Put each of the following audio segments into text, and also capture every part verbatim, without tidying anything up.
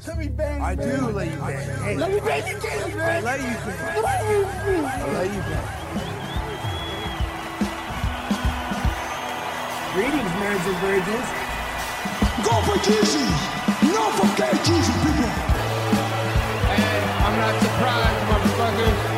Let me bang, I man. do let you bang. Hey, Let me bang you, man. I let you bang. I let you bang. Greetings, marriage and virgins. Go for Jesus. No forget Jesus, people. Hey, I'm not surprised, motherfuckers.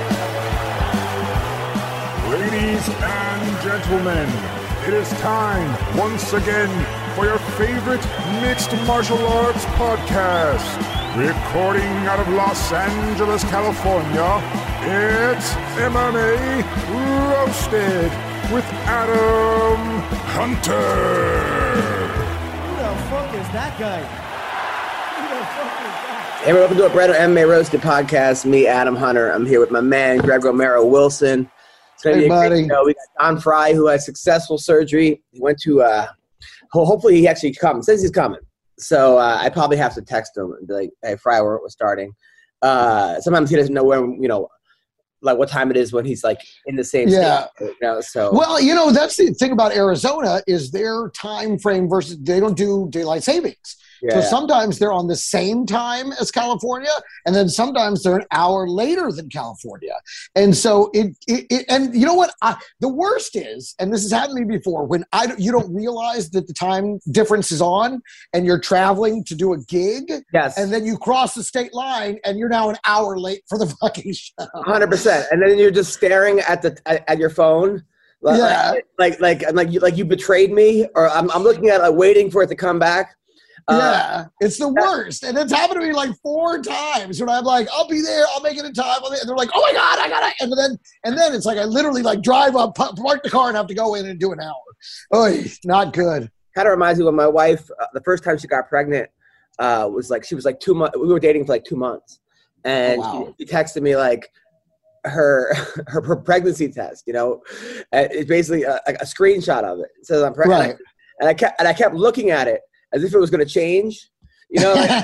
Ladies and gentlemen, it is time once again for your favorite mixed martial arts podcast. Recording out of Los Angeles, California, it's M M A Roasted with Adam Hunter. Who the fuck is that guy? Who the fuck is that? Hey, welcome to a brand new M M A Roasted podcast. Me, Adam Hunter. I'm here with my man, Greg Romero Wilson. It's going to Hey, be a buddy. great show. We got Don Fry, who had successful surgery. He went to, uh, ho- hopefully he actually comes. Says he's coming. So uh, I probably have to text him and be like, hey, Fry, we're, we're starting. Uh, sometimes he doesn't know when, you know, like what time it is when he's like in the same Yeah. state. You know, so. Well, you know, that's the thing about Arizona is their time frame versus they don't do daylight savings. yeah. So sometimes they're on the same time as California, and then sometimes they're an hour later than California. And so it, it, it and you know what? I, the worst is, and this has happened to me before, when I don't- you don't realize that the time difference is on, and you're traveling to do a gig, Yes. and then you cross the state line, and you're now an hour late for the fucking show. one hundred percent. And then you're just staring at the at, at your phone. Like, Yeah. Like like like you like you betrayed me, or I'm I'm looking at it, like, waiting for it to come back. Uh, Yeah, it's the worst. And it's happened to me like four times when I'm like, I'll be there, I'll make it in time. I'll be-" And they're like, oh my God, I gotta. And then, and then it's like I literally like drive up, pa- park the car, and have to go in and do an hour. Oh, not good. Kind of reminds me when my wife, uh, the first time she got pregnant, uh, was like she was like two months. We were dating for like two months, and Oh, wow. she, she texted me like her her, her pregnancy test. You know, and it's basically a, a, a screenshot of it. It says I'm pregnant, Right. and I kept and I kept looking at it as if it was going to change. You know, like,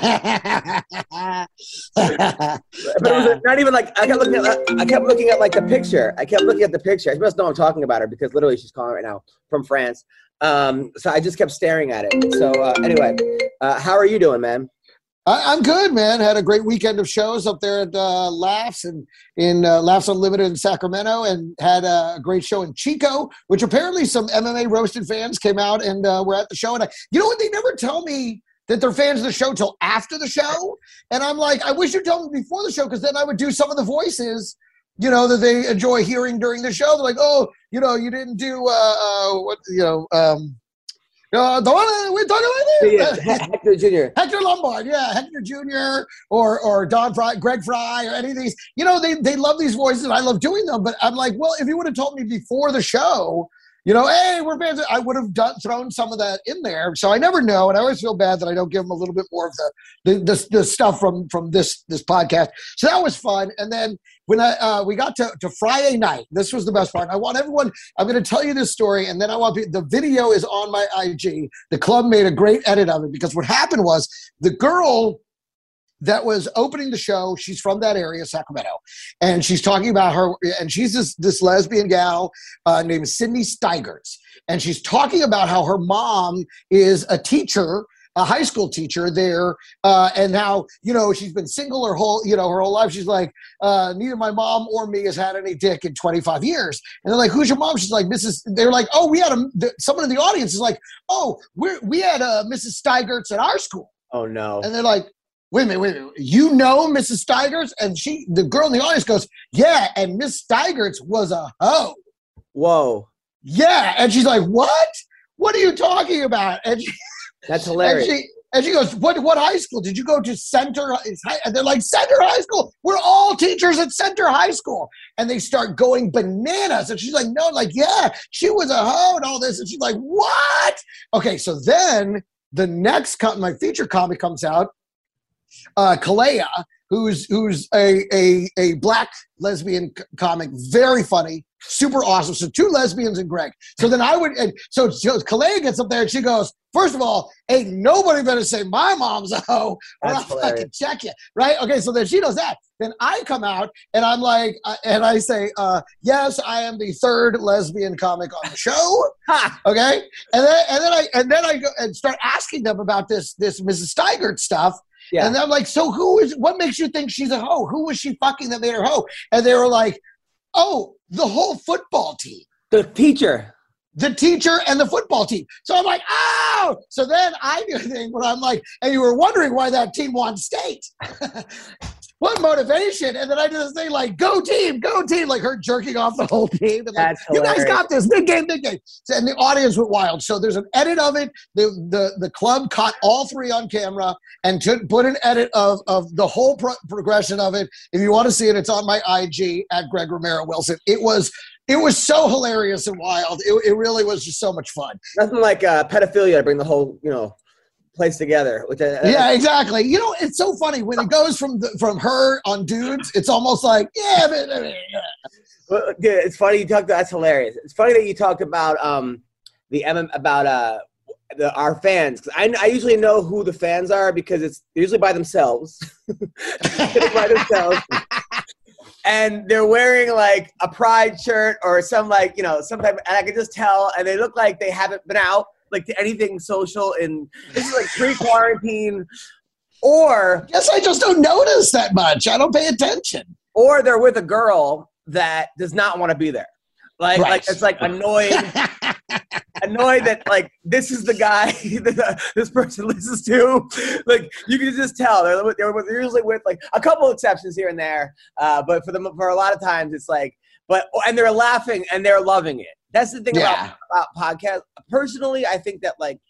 but it was not even like I kept looking at. I kept looking at like the picture. I kept looking at the picture. I must know I'm talking about her because literally she's calling right now from France. Um, so I just kept staring at it. So uh, anyway, uh, how are you doing, man? I, I'm good, man. Had a great weekend of shows up there at uh, Laughs and in uh, Laughs Unlimited in Sacramento, and had a great show in Chico, which apparently some M M A Roasted fans came out and uh, were at the show. And I, you know what? They never tell me that they're fans of the show till after the show. And I'm like, I wish you'd tell me before the show, because then I would do some of the voices, you know, that they enjoy hearing during the show. They're like, oh, you know, you didn't do uh, uh what, you know, um, uh, the one we're talking about. Yeah, He- Hector Junior Hector Lombard, yeah, Hector Junior or or Don Fry, Greg Fry, or any of these. You know, they they love these voices. I love doing them, but I'm like, well, if you would have told me before the show, you know, hey, we're fans, I would have done, thrown some of that in there. So I never know, and I always feel bad that I don't give them a little bit more of the the, the, the stuff from from this this podcast. So that was fun. And then when I uh, we got to, to Friday night, this was the best part. I want everyone. I'm going to tell you this story, and then I want people, the video is on my I G. The club made a great edit of it, because what happened was the girl that was opening the show, she's from that area, Sacramento, and she's talking about her, and she's this, this lesbian gal uh, named Sydney Steigerts, and she's talking about how her mom is a teacher, a high school teacher there, uh, and how, you know, she's been single her whole, you know, her whole life. She's like, uh, neither my mom or me has had any dick in twenty-five years. And they're like, who's your mom? She's like, Missus They're like, oh, we had a, the, someone in the audience is like, oh, we're, we had a Missus Steigerts at our school. Oh no. And they're like, wait a minute, wait a minute. You know Missus Steigerts? And she, the girl in the audience goes, yeah, and Miss Steigerts was a hoe. Whoa. Yeah. And she's like, what? What are you talking about? And she, That's and hilarious. she, and she goes, what, what high school? Did you go to Center? And they're like, Center High School. We're all teachers at Center High School. And they start going bananas. And she's like, no, like, yeah, she was a hoe and all this. And she's like, what? Okay, so then the next, co- my feature comic comes out, uh, Kalea, who's who's a, a, a black lesbian c- comic, very funny, super awesome. So two lesbians and Greg. So then I would, and so, so Kalea gets up there and she goes, first of all, ain't nobody better say my mom's a hoe, or I'll That's fucking hilarious. check you, right? Okay, so then she does that. Then I come out and I'm like, uh, and I say, uh, yes, I am the third lesbian comic on the show. Ha! Okay, and then and then I and then I go and start asking them about this this Missus Steigert stuff. Yeah. And I'm like, so who is, what makes you think she's a hoe? Who was she fucking that made her hoe? And they were like, oh, the whole football team. The teacher. The teacher and the football team. So I'm like, oh! So then I do a thing where I'm like, and you were wondering why that team won state. What motivation? And then I do this thing like, go team, go team, like her jerking off the whole team. And like, you guys got this, big game, big game. And the audience went wild. So there's an edit of it. The the, the club caught all three on camera and to put an edit of, of the whole pro- progression of it. If you want to see it, it's on my I G at Greg Romero Wilson. It was It was so hilarious and wild. It, it really was just so much fun. Nothing like uh, pedophilia to bring the whole, you know, place together. Which I, yeah, exactly. You know, it's so funny when it goes from the, from her on dudes. It's almost like yeah, but, well, yeah. It's funny you talk. That's hilarious. It's funny that you talk about um the about uh the our fans. Cause I I usually know who the fans are because it's usually by themselves. by themselves. And they're wearing like a pride shirt or some like, you know, some type of, and I can just tell, and they look like they haven't been out like to anything social in, this is like pre-quarantine, or. Yes, I just don't notice that much. I don't pay attention. Or they're with a girl that does not want to be there. Like, right. like it's like annoyed. Annoyed that like this is the guy that this person listens to. Like you can just tell they're, they're usually with like a couple exceptions here and there, uh, but for them for a lot of times it's like but and they're laughing and they're loving it. That's the thing yeah. about, about podcasts. Personally, I think that like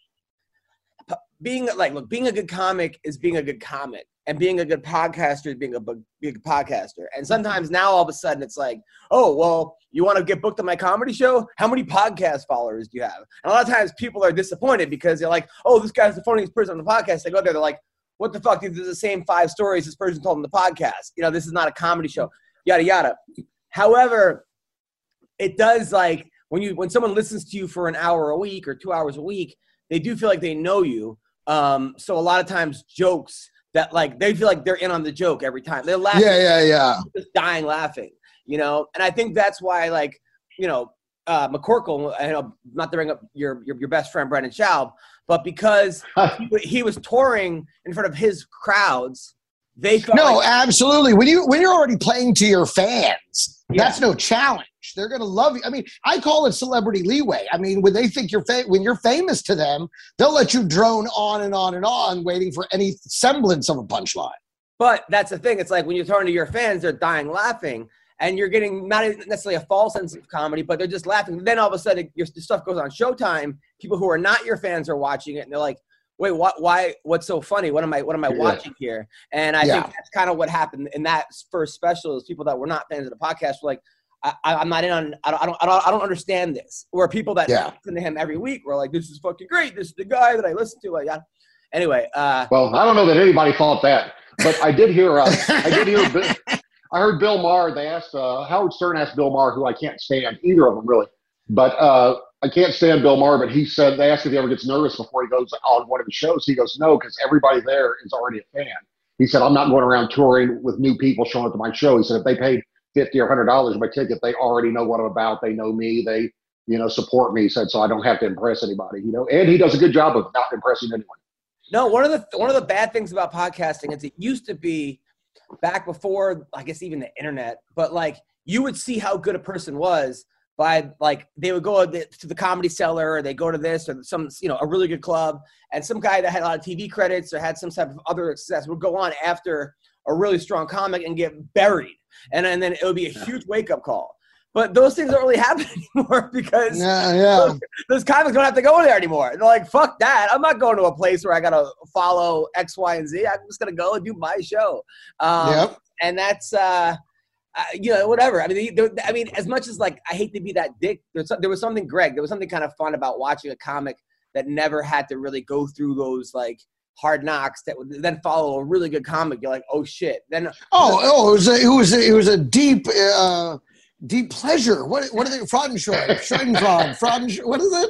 being like look being a good comic is being a good comic. And being a good podcaster is being a big podcaster. And sometimes now all of a sudden it's like, oh, well, you want to get booked on my comedy show? How many podcast followers do you have? And a lot of times people are disappointed because they're like, oh, this guy's the funniest person on the podcast. They go there, they're like, what the fuck? These are the same five stories this person told on the podcast. You know, this is not a comedy show, yada, yada. However, it does like when you when someone listens to you for an hour a week or two hours a week, they do feel like they know you. Um, so a lot of times jokes that like they feel like they're in on the joke every time. They're laughing. Yeah, yeah, yeah. Just dying laughing, you know? And I think that's why like, you know, uh, McCorkle, I know not to bring up your, your, your best friend, Brendan Schaub, but because he, he was touring in front of his crowds, they felt No, like- absolutely. When, you, when you're already playing to your fans, Yeah. that's no challenge. They're going to love you. I mean, I call it celebrity leeway. I mean, when they think you're fa- when you're famous to them, they'll let you drone on and on and on waiting for any semblance of a punchline. But that's the thing. It's like when you're talking to your fans, they're dying laughing. And you're getting not necessarily a false sense of comedy, but they're just laughing. Then all of a sudden, your stuff goes on Showtime. People who are not your fans are watching it, and they're like, "Wait, what? Why? What's so funny? What am I? What am I yeah. watching here?" And I yeah. think that's kind of what happened in that first special. Is people that were not fans of the podcast were like, I, "I'm not in on. I don't. I don't. I don't, I don't understand this." Or people that yeah. listen to him every week were like, "This is fucking great. This is the guy that I listen to." Like, yeah. Anyway. Uh, well, I don't know that anybody thought that, but I did hear. Uh, I did hear. I heard Bill Maher. They asked uh, Howard Stern asked Bill Maher, who I can't stand either of them really, but uh, I can't stand Bill Maher. But he said they asked if he ever gets nervous before he goes on one of the shows. He goes, no, because everybody there is already a fan. He said, I'm not going around touring with new people showing up to my show. He said if they paid fifty or hundred dollars my ticket, they already know what I'm about. They know me. They you know support me. He said so I don't have to impress anybody. You know, and he does a good job of not impressing anyone. No, one of the one of the bad things about podcasting is it used to be. Back before, I guess, even the internet, but like you would see how good a person was by like they would go to the Comedy Cellar or they go to this or some, you know, a really good club, and some guy that had a lot of T V credits or had some type of other success would go on after a really strong comic and get buried, and, and then it would be a huge wake up call. But those things don't really happen anymore because yeah, yeah. Those, those comics don't have to go there anymore. They're like, fuck that. I'm not going to a place where I got to follow X, Y, and Z. I'm just going to go and do my show. Um, yep. And that's, uh, uh, you know, whatever. I mean, there, I mean, as much as like I hate to be that dick, there was, there was something, Greg, there was something kind of fun about watching a comic that never had to really go through those like hard knocks that would then follow a really good comic. You're like, oh, shit. Then Oh, oh, it was a, it was a, it was a deep uh Deep pleasure. What what are they? Fraudenfreude. Schadenfreude. Frauden. What is it?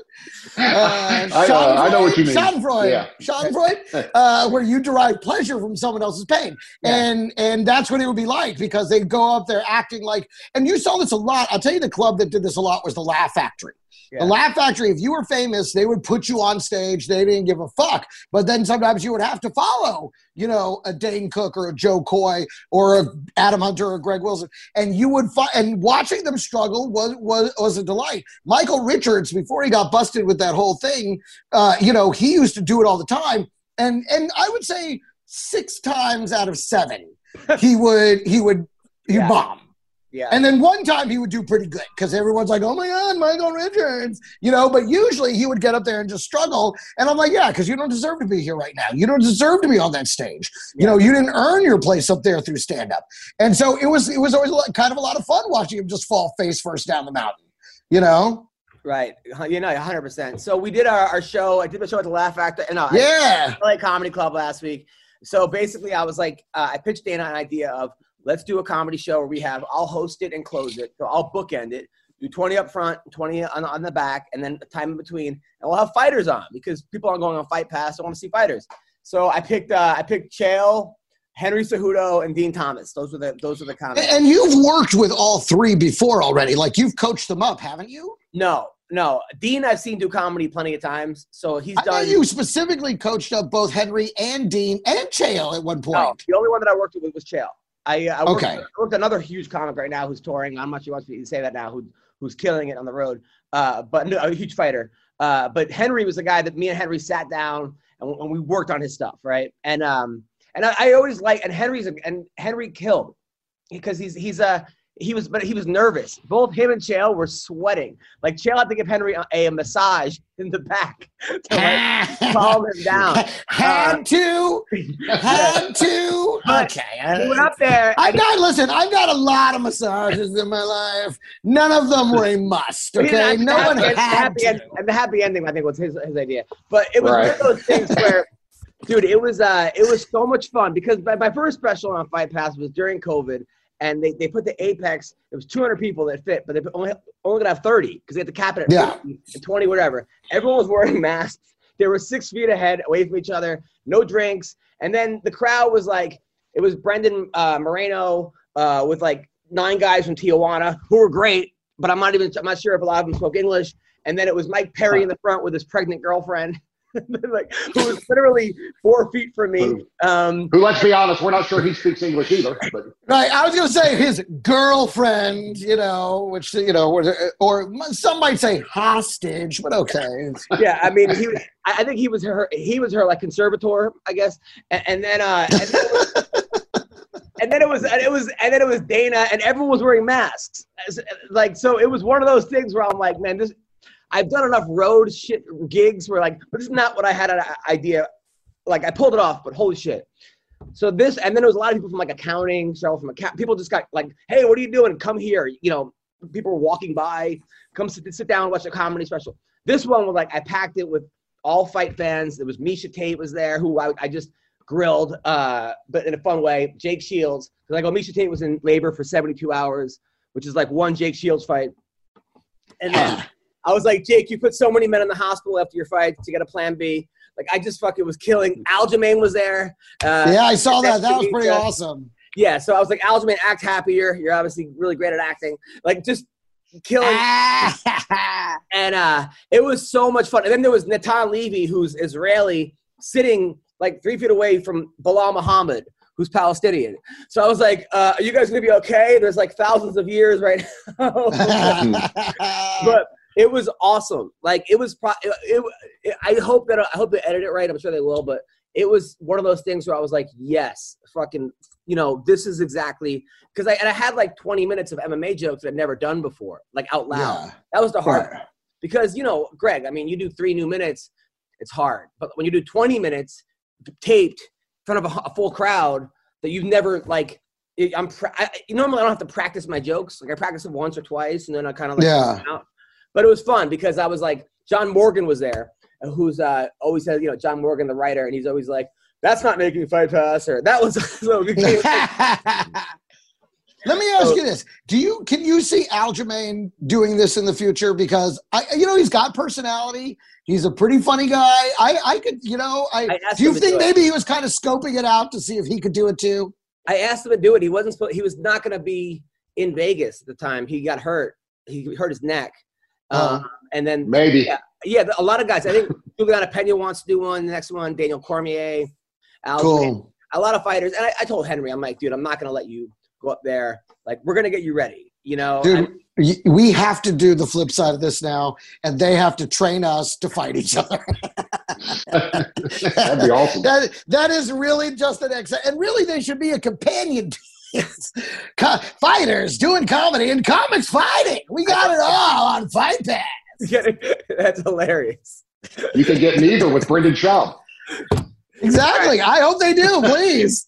Uh, I, uh, I know what you mean. Schadenfreude. Yeah. Schadenfreude. Uh, where you derive pleasure from someone else's pain, Yeah. and and that's what it would be like because they go up there acting like. And you saw this a lot. I'll tell you, the club that did this a lot was the Laugh Factory. Yeah. The Laugh Factory, if you were famous, they would put you on stage. They didn't give a fuck. But then sometimes you would have to follow, you know, a Dane Cook or a Joe Coy or a Adam Hunter or Greg Wilson. And you would fi- and watching them struggle was, was, was a delight. Michael Richards, before he got busted with that whole thing, uh, you know, he used to do it all the time. And and I would say six times out of seven, he would he would he Yeah. bomb. Yeah. And then one time he would do pretty good because everyone's like, oh my God, Michael Richards, you know, but usually he would get up there and just struggle. And I'm like, yeah, because you don't deserve to be here right now. You don't deserve to be on that stage. You know, you didn't earn your place up there through stand-up. And so it was, it was always a lot, kind of a lot of fun watching him just fall face first down the mountain, you know? Right. You know, one hundred percent. So we did our, our show. I did the show at the Laugh Factory. No, Yeah. L A Comedy Club last week. So basically I was like, uh, I pitched Dana an idea of, let's do a comedy show where we have, I'll host it and close it. So I'll bookend it, do twenty up front, twenty on, on the back, and then time in between. And we'll have fighters on because people aren't going on Fight Pass. I want to see fighters. So I picked, uh, I picked Chael, Henry Cejudo, and Dean Thomas. Those were the, those were the comics. And you've worked with all three before already. Like you've coached them up, haven't you? No, no. Dean I've seen do comedy plenty of times. So he's I done. know you specifically coached up both Henry and Dean and Chael at one point. No, the only one that I worked with was Chael. I, uh, I worked, Okay. I worked with another huge comic right now who's touring. I'm not sure wants me to say that now, who, who's killing it on the road, uh, but no, a huge fighter. Uh, but Henry was the guy that me and Henry sat down and, and we worked on his stuff, right? And um, and I, I always like, and Henry's a, and Henry killed because he's he's a he was, but he was nervous. Both him and Chael were sweating. Like Chael had to give Henry a, a massage in the back to like calm him down. Had Uh, to, had to. But Okay, He went up there. I've and- got, listen, I've got a lot of massages in my life. None of them were a must, But he okay? didn't No have one the happy, had happy to. end, and the happy ending, I think, was his his idea. But it was Right. one of those things where, dude, it was uh, it was so much fun because my, my first special on Fight Pass was during COVID, and they, they put the Apex. It was two hundred people that fit, but they only only gonna have thirty because they had to cap it at Yeah. fifty and twenty, whatever. Everyone was wearing masks. They were six feet ahead, away from each other, no drinks, and then the crowd was like, it was Brendan uh, Moreno uh, with like nine guys from Tijuana who were great, but I'm not even I'm not sure if a lot of them spoke English. And then it was Mike Perry in the front with his pregnant girlfriend, like who was literally four feet from me. Um, Who, let's be honest, we're not sure he speaks English either. But Right, I was going to say his girlfriend, you know, which, you know, was, or some might say hostage, but okay. yeah, I mean, he. I I think he was her. He was her like conservator, I guess. And, and then, uh, and then, it was, and then it was, and it was, and then it was Dana, and everyone was wearing masks. As- Like, so it was one of those things where I'm like, man, this. I've done enough road shit gigs where like, but this is not what I had an idea. Like I pulled it off, but holy shit. So this, and then there was a lot of people from like accounting, Cheryl from account. People just got like, hey, what are you doing? Come here. You know, people were walking by, come sit, sit down and watch a comedy special. This one was like, I packed it with all fight fans. There was Misha Tate was there, who I, I just grilled, uh, but in a fun way. Jake Shields, because I go, Misha Tate was in labor for seventy-two hours, which is like one Jake Shields fight. And then I was like, Jake, you put so many men in the hospital after your fight to get a plan B. Like, I just fucking was killing. Aljamain was there. Uh, Yeah, I saw that. That was pretty uh, awesome. Yeah, so I was like, Aljamain, act happier. You're obviously really great at acting. Like, just killing. And uh, it was so much fun. And then there was Natan Levy, who's Israeli, sitting like three feet away from Bilal Muhammad, who's Palestinian. So I was like, uh, are you guys going to be okay? There's like thousands of years right now. But it was awesome. Like it was, pro- it, it, it, I hope that, I hope they edit it right. I'm sure they will, but it was one of those things where I was like, yes, fucking, you know, this is exactly, because I, and I had like twenty minutes of M M A jokes that I'd never done before, like out loud. Yeah. That was the hard Right. part. Because, you know, Greg, I mean, you do three new minutes, it's hard. But when you do twenty minutes taped in front of a, a full crowd that you've never, like, it, I'm pra- I, normally I don't have to practice my jokes. Like I practice them once or twice, and then I kind of like Yeah. them out. But it was fun because I was like, John Morgan was there, who's uh, always has, you know, John Morgan, the writer, and he's always like, that's not making Fight Pass, or that was so we came, Let me ask you this: Do you can you see Aljamain doing this in the future? Because I, you know, he's got personality. He's a pretty funny guy. I, I could, you know, I. I asked do you him to think do it. maybe he was kind of scoping it out to see if he could do it too? I asked him to do it. He wasn't supposed, he was not going to be in Vegas at the time. He got hurt. He hurt his neck. Uh-huh. Um, and then Maybe. yeah, yeah, a lot of guys. I think Juliana Pena wants to do one. The next one, Daniel Cormier. Alex Cool. Grant, a lot of fighters. And I, I told Henry, I'm like, dude, I'm not going to let you go up there. Like, we're going to get you ready. You know, Dude, I'm- y- we have to do the flip side of this now, and they have to train us to fight each other. That'd be awesome. That, that is really just an ex. And really, they should be a companion to this. Co- fighters doing comedy and comics fighting. We got it all on Fight Pass. that's hilarious. You could get neither with Brendan Schaub. Exactly. I hope they do, please.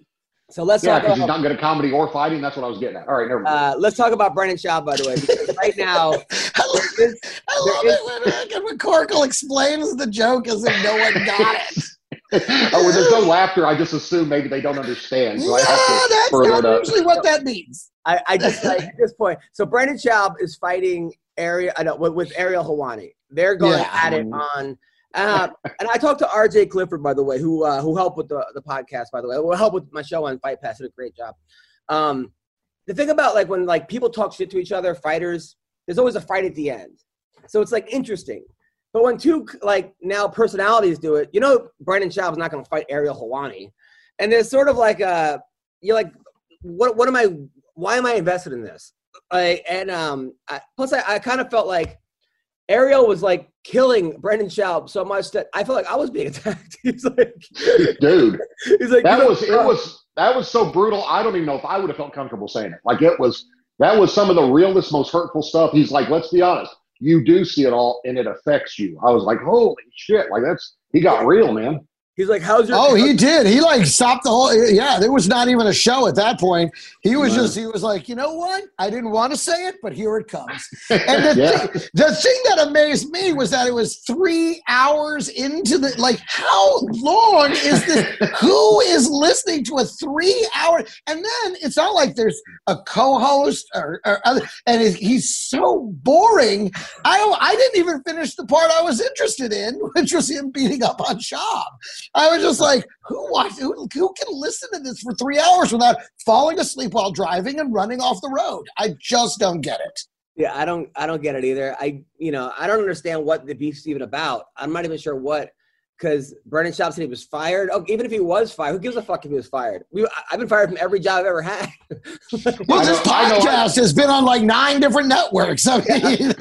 So let's Yeah, talk because he's about not good at comedy or fighting. That's what I was getting at. All right, never mind. uh, let's talk about Brendan Schaub, by the way, because right now I love, there is, I love there it when, when McCorkle explains the joke as if no one got it. Oh, when there's no laughter, I just assume maybe they don't understand. So I have Yeah, to that's further not it up. usually what that means. I, I just like at this point. So Brendan Schaub is fighting Ariel, I know, with, with Ariel Helwani. They're going Yeah. at it on. Uh, and I talked to R J Clifford, by the way, who uh, who helped with the, the podcast, by the way, who helped with my show on Fight Pass. Did a great job. Um, the thing about like when like people talk shit to each other, fighters, there's always a fight at the end. So it's like interesting. But when two like now personalities do it, you know, Brendan Schaub's not going to fight Ariel Helwani, and there's sort of like a you're like, what what am I? Why am I invested in this? Like, and um, I, plus I, I kind of felt like Ariel was like killing Brendan Schaub so much that I felt like I was being attacked. He's like, Dude, he's like, that you know, was it was that was so brutal. I don't even know if I would have felt comfortable saying it. Like it was that was some of the realest, most hurtful stuff. He's like, let's be honest, you do see it all, and it affects you. I was like, holy shit! Like that's he got real, man. He's like, how's your? Oh, he did. He like stopped the whole. Yeah, there was not even a show at that point. He was Right. just. He was like, you know what? I didn't want to say it, but here it comes. And the, Yeah. thing, the thing that amazed me was that it was three hours into the. Like, how long is this? Who is listening to a three-hour? And then it's not like there's a co-host or, or other, and it, he's so boring. I don't. I didn't even finish the part I was interested in, which was him beating up on Schaub. I was just like, who watch, who, who can listen to this for three hours without falling asleep while driving and running off the road? I just don't get it. Yeah, I don't, I don't get it either. I, you know, I don't understand what the beef's even about. I'm not even sure what, because Brendan Schaub said he was fired. Oh, even if he was fired, who gives a fuck if he was fired? We, I've been fired from every job I've ever had. Well, I this know- I know- podcast has been on like nine different networks. I mean,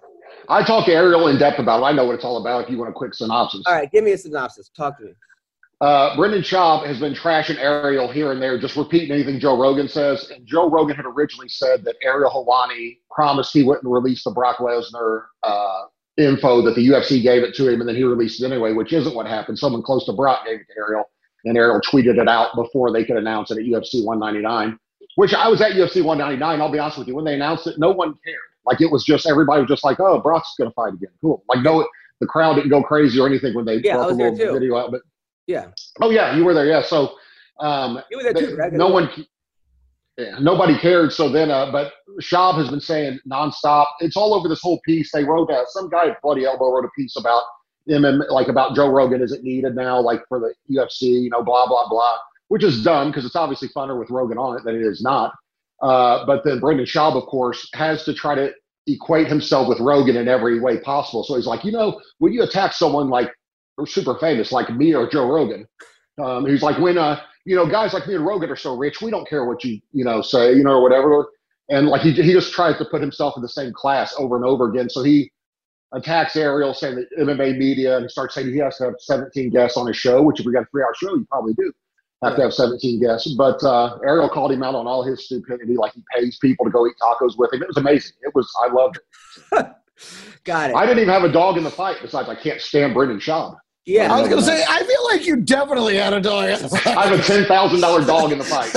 I talked to Ariel in depth about it. I know what it's all about. If you want a quick synopsis, All right, give me a synopsis. Talk to me. uh, Brendan Schaub has been trashing Ariel here and there, just repeating anything Joe Rogan says. And Joe Rogan had originally said that Ariel Helwani promised he wouldn't release the Brock Lesnar uh, info, that the U F C gave it to him, and then he released it anyway, which isn't what happened. Someone close to Brock gave it to Ariel, and Ariel tweeted it out before they could announce it at U F C one ninety-nine, which I was at U F C one ninety-nine. I'll be honest with you. When they announced it, no one cared. Like, it was just, everybody was just like, oh, Brock's going to fight again. Cool. Like, no, the crowd didn't go crazy or anything when they Yeah, I brought was the there little too. video out. But, Yeah, oh, yeah, you were there. Yeah. So, um, you were there too, th- Greg. no one, yeah, nobody cared. So then, uh, but Schaub has been saying nonstop. It's all over this whole piece. They wrote that some guy at Bloody Elbow wrote a piece about M M, like about Joe Rogan. Is it needed now? Like for the U F C, you know, blah, blah, blah, which is dumb because it's obviously funner with Rogan on it than it is not. Uh, but then Brendan Schaub, of course, has to try to equate himself with Rogan in every way possible. So he's like, you know, when you attack someone like super famous like me or Joe Rogan, um, he's like, when, uh, you know, guys like me and Rogan are so rich, we don't care what you, you know, say, you know, or whatever. And like, he, he just tries to put himself in the same class over and over again. So he attacks Ariel, saying that M M A media, and he starts saying he has to have seventeen guests on his show, which if we got a three hour show, you probably do have to have seventeen guests. But uh, Ariel called him out on all his stupidity, like he pays people to go eat tacos with him. It was amazing. It was, I loved it. Got it. I didn't even have a dog in the fight, besides I can't stand Brendan Schaub. yeah, I was going to say, I feel like you definitely had a dog. I have a ten thousand dollars dog in the fight.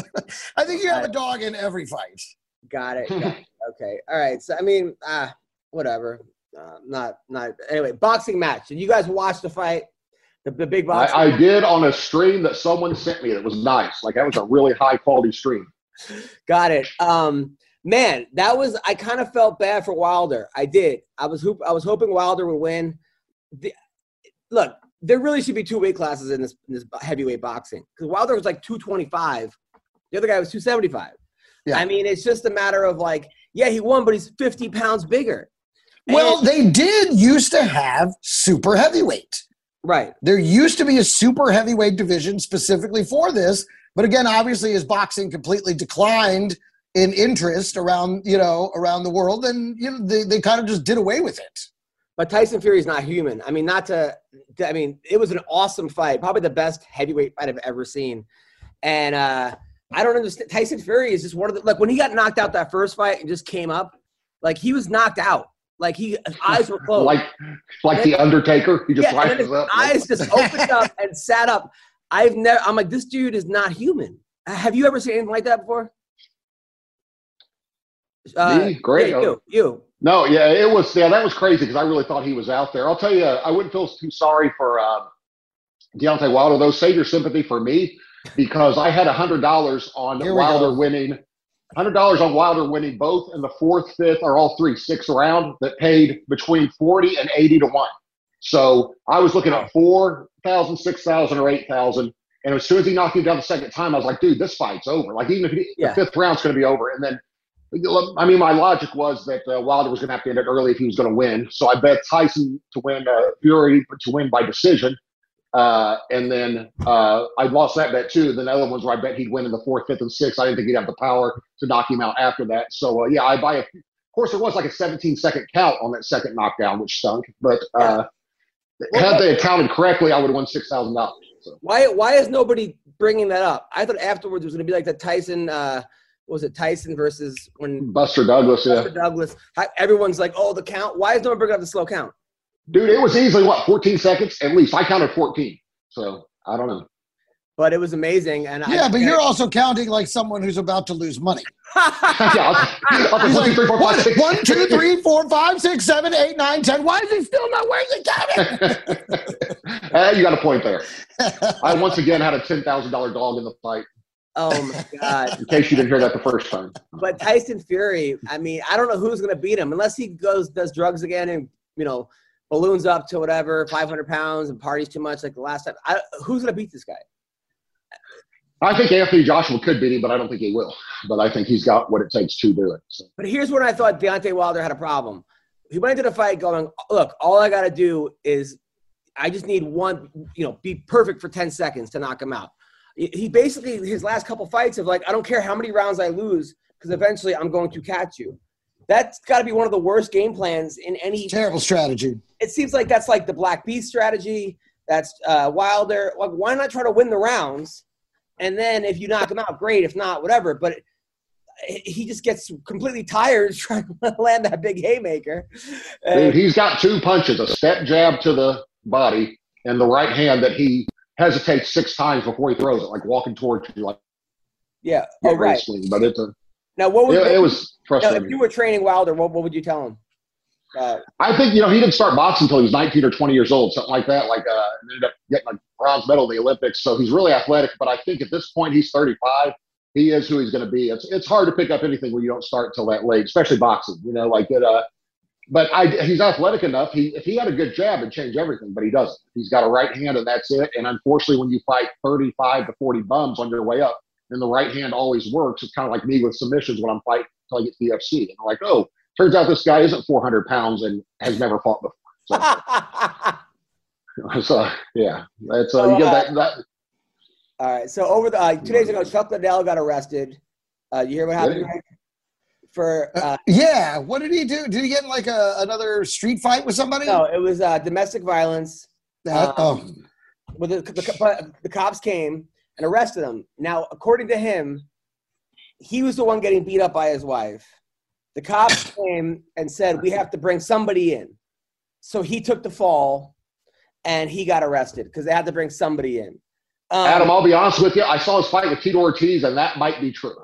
I think you have a dog in every fight. got it. Got it. Okay, all right. So I mean, ah, whatever. Uh, not, not. Anyway, boxing match. Did you guys watch the fight? The, the big boxing. I, I did on a stream that someone sent me that was nice. Like, that was a really high quality stream. Got it. Um, man, that was. I kind of felt bad for Wilder. I did. I was hoop. I was hoping Wilder would win. The, look, there really should be two weight classes in this in this heavyweight boxing because Wilder was like two twenty-five. The other guy was two seventy-five. Yeah. I mean, it's just a matter of like, yeah, he won, but he's fifty pounds bigger. Well, And- they did used to have super heavyweight. Right. There used to be a super heavyweight division specifically for this, but again, obviously, as boxing completely declined in interest around you know around the world, then you know they, they kind of just did away with it. But Tyson Fury is not human. I mean, not to, I mean, it was an awesome fight, probably the best heavyweight fight I've ever seen. And uh, I don't understand. Tyson Fury is just one of the, like when he got knocked out that first fight and just came up, like he was knocked out. Like he, his eyes were closed. Like, like the Undertaker, he just yeah, and then rises his up. eyes just opened up and sat up. I've never, I'm like, this dude is not human. Have you ever seen anything like that before? Uh, Me? Great. yeah, you, you. No, yeah, it was. Yeah, that was crazy because I really thought he was out there. I'll tell you, I wouldn't feel too sorry for uh, Deontay Wilder, though. Save your sympathy for me because I had a hundred dollars on Here we Wilder go. winning, hundred dollars on Wilder winning both in the fourth, fifth, or all three, six round that paid between forty and eighty to one. So I was looking at four thousand, six thousand, or eight thousand. And as soon as he knocked him down the second time, I was like, dude, this fight's over. Like even if he, Yeah. the fifth round's going to be over, and then. I mean, my logic was that uh, Wilder was going to have to end it early if he was going to win. So I bet Tyson to win, uh, Fury to win by decision. Uh, and then uh, I lost that bet too. Then the other ones where I bet he'd win in the fourth, fifth, and sixth. I didn't think he'd have the power to knock him out after that. So, uh, yeah, I buy a – of course, there was like a seventeen-second count on that second knockdown, which stunk. But uh, had they counted correctly, I would have won six thousand dollars. So. Why, why is nobody bringing that up? I thought afterwards it was going to be like the Tyson uh, – what was it Tyson versus when Buster Douglas, yeah. Buster Douglas. Everyone's like, oh, the count. Why is no one bringing up the slow count? Dude, it was easily, what, fourteen seconds? At least. I counted fourteen. So, I don't know. But it was amazing. And Yeah, I, but you're also counting like someone who's about to lose money. yeah, I'll, I'll He's one, like, two, three, four, one, five, six. one, two, three, four, five, six, seven, eight, nine, ten. Why is he still not wearing the counting? uh, you got a point there. I once again had a ten thousand dollars dog in the fight. Oh, my God. In case you didn't hear that the first time. But Tyson Fury, I mean, I don't know who's going to beat him unless he goes, does drugs again and, you know, balloons up to whatever, five hundred pounds and parties too much like the last time. I, who's going to beat this guy? I think Anthony Joshua could beat him, but I don't think he will. But I think he's got what it takes to do it. So. But here's when I thought Deontay Wilder had a problem. He went into the fight going, look, all I got to do is I just need one, you know, be perfect for ten seconds to knock him out. He basically, his last couple fights of like, I don't care how many rounds I lose because eventually I'm going to catch you. That's got to be one of the worst game plans in any. Terrible strategy. It seems like that's like the Black Beast strategy. That's uh, Wilder. Like, why not try to win the rounds? And then if you knock him out, great. If not, whatever. But he just gets completely tired trying to land that big haymaker. Dude, he's got two punches, a step jab to the body and the right hand that he hesitates six times before he throws it, like walking towards you. Like, yeah. Oh, right. Swing, but it's a, now, what would it, it was now, frustrating. if you were training Wilder, what, what would you tell him? Uh, I think, you know, he didn't start boxing until he was nineteen or twenty years old, something like that. Like, uh, ended up getting a bronze medal in the Olympics. So he's really athletic. But I think at this point, he's thirty-five. He is who he's going to be. It's it's hard to pick up anything when you don't start until that late, especially boxing. You know, like it. Uh, but I, he's athletic enough. He if he had a good jab, it'd change everything. But he doesn't. He's got a right hand, and that's it. And unfortunately, when you fight thirty-five to forty bums on your way up, and the right hand always works. It's kind of like me with submissions when I'm fighting until I get to the U F C. And I'm like, oh. Turns out this guy isn't four hundred pounds and has never fought before. So, so yeah, that's uh, So, you get uh, that. that all right. So over the uh, two days ago, Chuck Liddell got arrested. Uh, you hear what happened, Did he? Greg? For uh, Yeah, what did he do? Did he get in like a, another street fight with somebody? no, it was uh, domestic violence. Uh, oh, Um, Well, the, the, but the cops came and arrested him. Now, according to him, he was the one getting beat up by his wife. The cops came and said, we have to bring somebody in. So he took the fall, and he got arrested because they had to bring somebody in. Um, Adam, I'll be honest with you. I saw his fight with Tito Ortiz, and that might be true.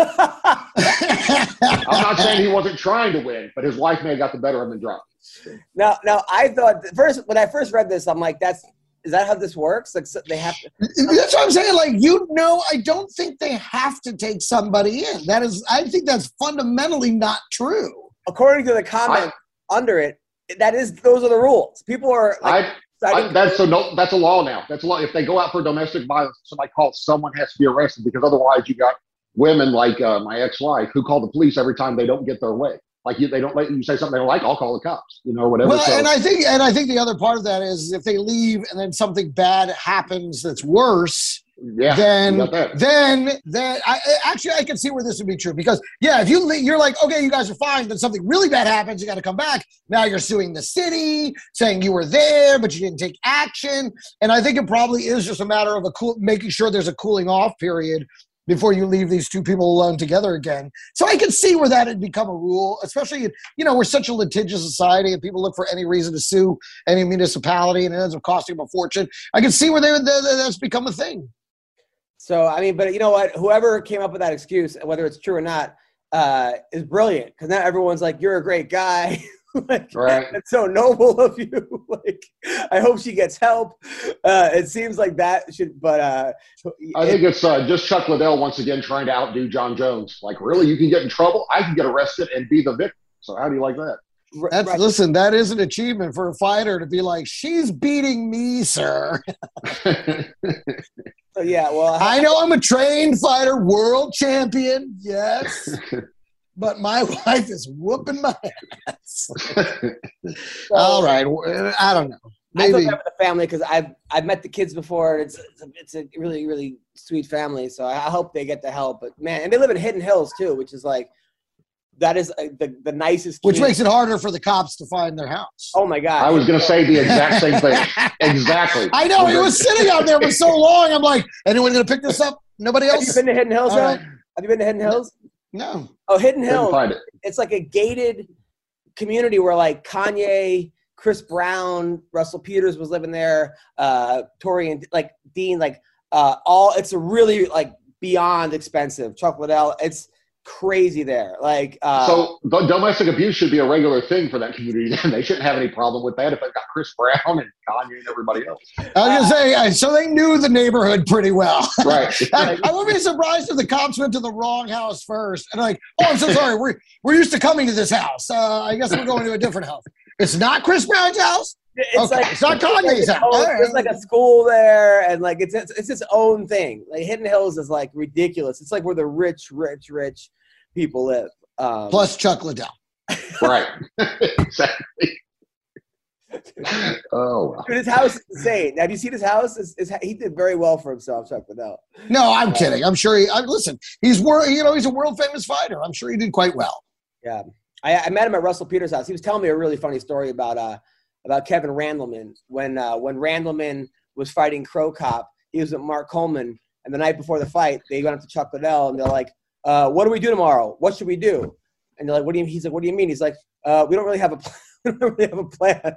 I'm not saying he wasn't trying to win, but his wife may have got the better of him and dropped. now, now, I thought first when I first read this, I'm like, "That's is that how this works? Like so they have to." that's what I'm saying. Like, you know, I don't think they have to take somebody in. That is, I think that's fundamentally not true. According to the comment under it, that is those are the rules. People are like, I, I, that's a no, that's a law now. That's a law. If they go out for domestic violence, somebody calls, someone has to be arrested because otherwise you got women like uh, my ex-wife who call the police every time they don't get their way. like you, they don't let you say something they don't like, I'll call the cops, you know, or whatever. Well, so, and I think, and I think the other part of that is if they leave and then something bad happens that's worse, yeah, then, you got that. then, then, I actually I can see where this would be true because yeah, if you le- you're like, okay, you guys are fine, then something really bad happens, you got to come back. Now you're suing the city, saying you were there but you didn't take action, and I think it probably is just a matter of a cool, making sure there's a cooling off period before you leave these two people alone together again. So I can see where that had become a rule, especially, you know, we're such a litigious society and people look for any reason to sue any municipality and it ends up costing them a fortune. I can see where they, they, that's become a thing. So, I mean, but you know what? Whoever came up with that excuse, whether it's true or not, uh, is brilliant because now everyone's like, you're a great guy. Like, right. It's so noble of you. Like, I hope she gets help. Uh, it seems like that should, but uh, I think it's uh, just Chuck Liddell once again trying to outdo John Jones. Like, really, you can get in trouble? I can get arrested and be the victim. So how do you like that? That's, right. Listen, that is an achievement for a fighter to be like, she's beating me, sir. So, yeah, well, I know I'm a trained fighter, world champion, yes. But my wife is whooping my ass. so, All right. I don't know. I feel Maybe. bad for the family because I've I've met the kids before. It's it's a, it's a really really sweet family. So I hope they get the help. But man, and they live in Hidden Hills too, which is like that is uh, the the nicest. Which community. makes it harder for the cops to find their house. Oh my god! I was going to say the exact same thing. Exactly. I know. It was sitting out there for so long. I'm like, anyone going to pick this up? Nobody Have else? you been to Hidden Hills? All Now? right. Have you been to Hidden Hills? No. Oh, Hidden Couldn't Hills. find it. It's like a gated community where like Kanye, Chris Brown, Russell Peters was living there, uh, Tori and like Dean, like uh, all. It's a really like beyond expensive. Chuck Liddell. It's crazy there. Like uh, So the domestic abuse should be a regular thing for that community. They shouldn't have any problem with that if they've got Chris Brown and Kanye and everybody else. I was going to say, uh, so they knew the neighborhood pretty well. Right. I, I wouldn't be surprised if the cops went to the wrong house first. And like, oh, I'm so sorry. We're, we're used to coming to this house. Uh, I guess we're going to a different house. It's not Chris Brown's house? It's Okay, like it's not it's like Kanye's its house. own- All right. There's like a school there, and like it's, it's it's its own thing. Like Hidden Hills is like ridiculous. It's like where the rich, rich, rich people live. Um, Plus Chuck Liddell. Right. Exactly. Oh, wow. dude, his house is insane. Have you seen his house? It's, it's, he did very well for himself, Chuck Liddell. No, I'm kidding. I'm sure he, I, listen, he's world, you know, he's a world famous fighter. I'm sure he did quite well. Yeah, I, I met him at Russell Peters' house. He was telling me a really funny story about uh about Kevin Randleman when uh, when Randleman was fighting Crow Cop. He was with Mark Coleman, and the night before the fight, they went up to Chuck Liddell and they're like, uh, "What do we do tomorrow? What should we do?" And they're like, "What do you?" He's like, "What do you mean?" He's like, uh, "We don't really have a plan. we don't really have a plan.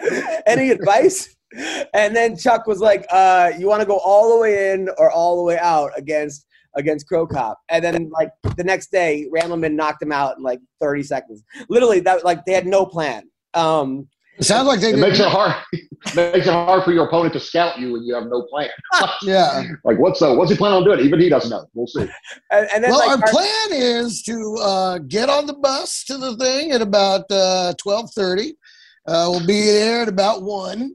Any advice?" And then Chuck was like, uh, "You want to go all the way in or all the way out against?" against Crow Cop. And then like the next day, Randleman knocked him out in like thirty seconds. Literally, that like they had no plan. Um, It sounds like they It did. makes it hard. It makes it hard for your opponent to scout you when you have no plan. Yeah. Like, what's uh, what's he planning on doing? Even he doesn't know. We'll see. and, and then Well, like, our our- plan is to uh, get on the bus to the thing at about uh, twelve thirty. Uh, we'll be there at about one.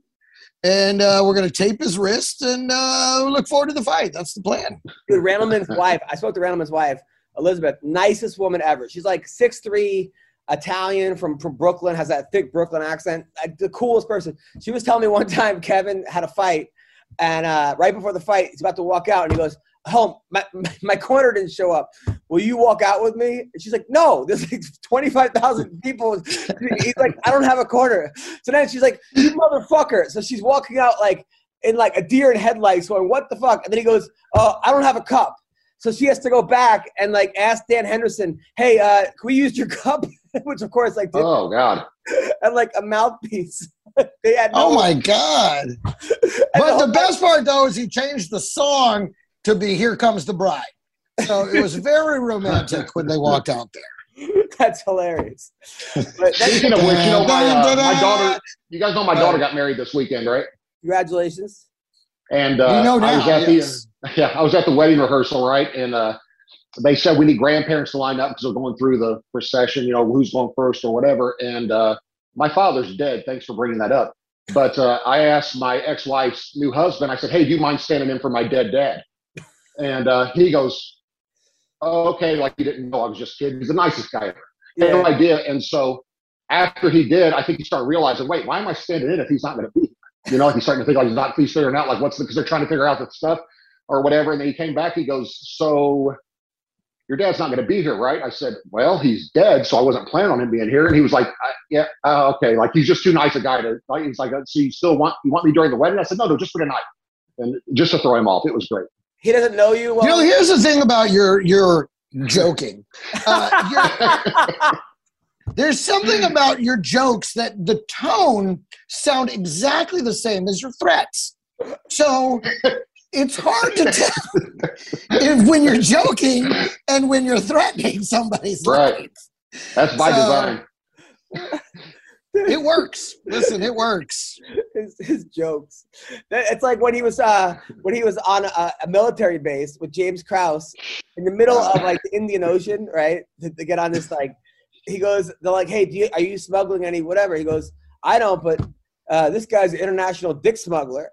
And uh, we're going to tape his wrist and uh, look forward to the fight. That's the plan. dude, Randleman's wife. I spoke to Randleman's wife, Elizabeth, nicest woman ever. She's like six three, Italian from, from Brooklyn, has that thick Brooklyn accent. Like, the coolest person. She was telling me one time Kevin had a fight, and uh, right before the fight, he's about to walk out, and he goes, "Oh, my, my corner didn't show up. Will you walk out with me?" And she's like, "No, there's like twenty-five thousand people." He's like, "I don't have a corner." So then she's like, "You motherfucker." So she's walking out like in like a deer in headlights going, "What the fuck?" And then he goes, "Oh, I don't have a cup." So she has to go back and like ask Dan Henderson, "Hey, uh, can we use your cup?" Which of course like didn't- Oh God. and like a mouthpiece. They had no Oh, my God. and But whole the best part, though, is he changed the song to be Here Comes the Bride. So it was very romantic when they walked out there. That's hilarious. But that's, Speaking of which, you know, my, uh, my daughter, you guys know my daughter got married this weekend, right? congratulations. And uh, You know I was now, at yes. the yeah, I was at the wedding rehearsal, right? And uh, they said we need grandparents to line up because they're going through the procession, you know, who's going first or whatever. And uh, my father's dead. Thanks for bringing that up. But uh, I asked my ex-wife's new husband, I said, "Hey, do you mind standing in for my dead dad?" And uh, he goes, "Oh, okay," like he didn't know I was just kidding. He's the nicest guy ever. I had no Yeah. idea. And so after he did, I think he started realizing, wait, why am I standing in if he's not going to be here? You know, he's starting to think like he's not, he's figuring out like what's the, because they're trying to figure out the stuff or whatever. And then he came back, he goes, so your dad's not going to be here, right? I said, well, he's dead, so I wasn't planning on him being here. And he was like, I, yeah, uh, okay. Like, he's just too nice a guy to, like, he's like, so you still want, you want me during the wedding? I said, no, no, just for the night. And just to throw him off. It was great. He doesn't know you well. You know, here's the thing about your your joking. Uh, your, there's something about your jokes that the tone sound exactly the same as your threats. So it's hard to tell if when you're joking and when you're threatening somebody's Right. life. That's by So- design. It works. Listen, it works. his, his jokes. That- It's like when he was uh when he was on a, a military base with James Krause in the middle of like the Indian Ocean, right? To, to get on this like, he goes, they're like, hey, do you, are you smuggling any whatever? He goes, I don't, but uh, this guy's an international dick smuggler.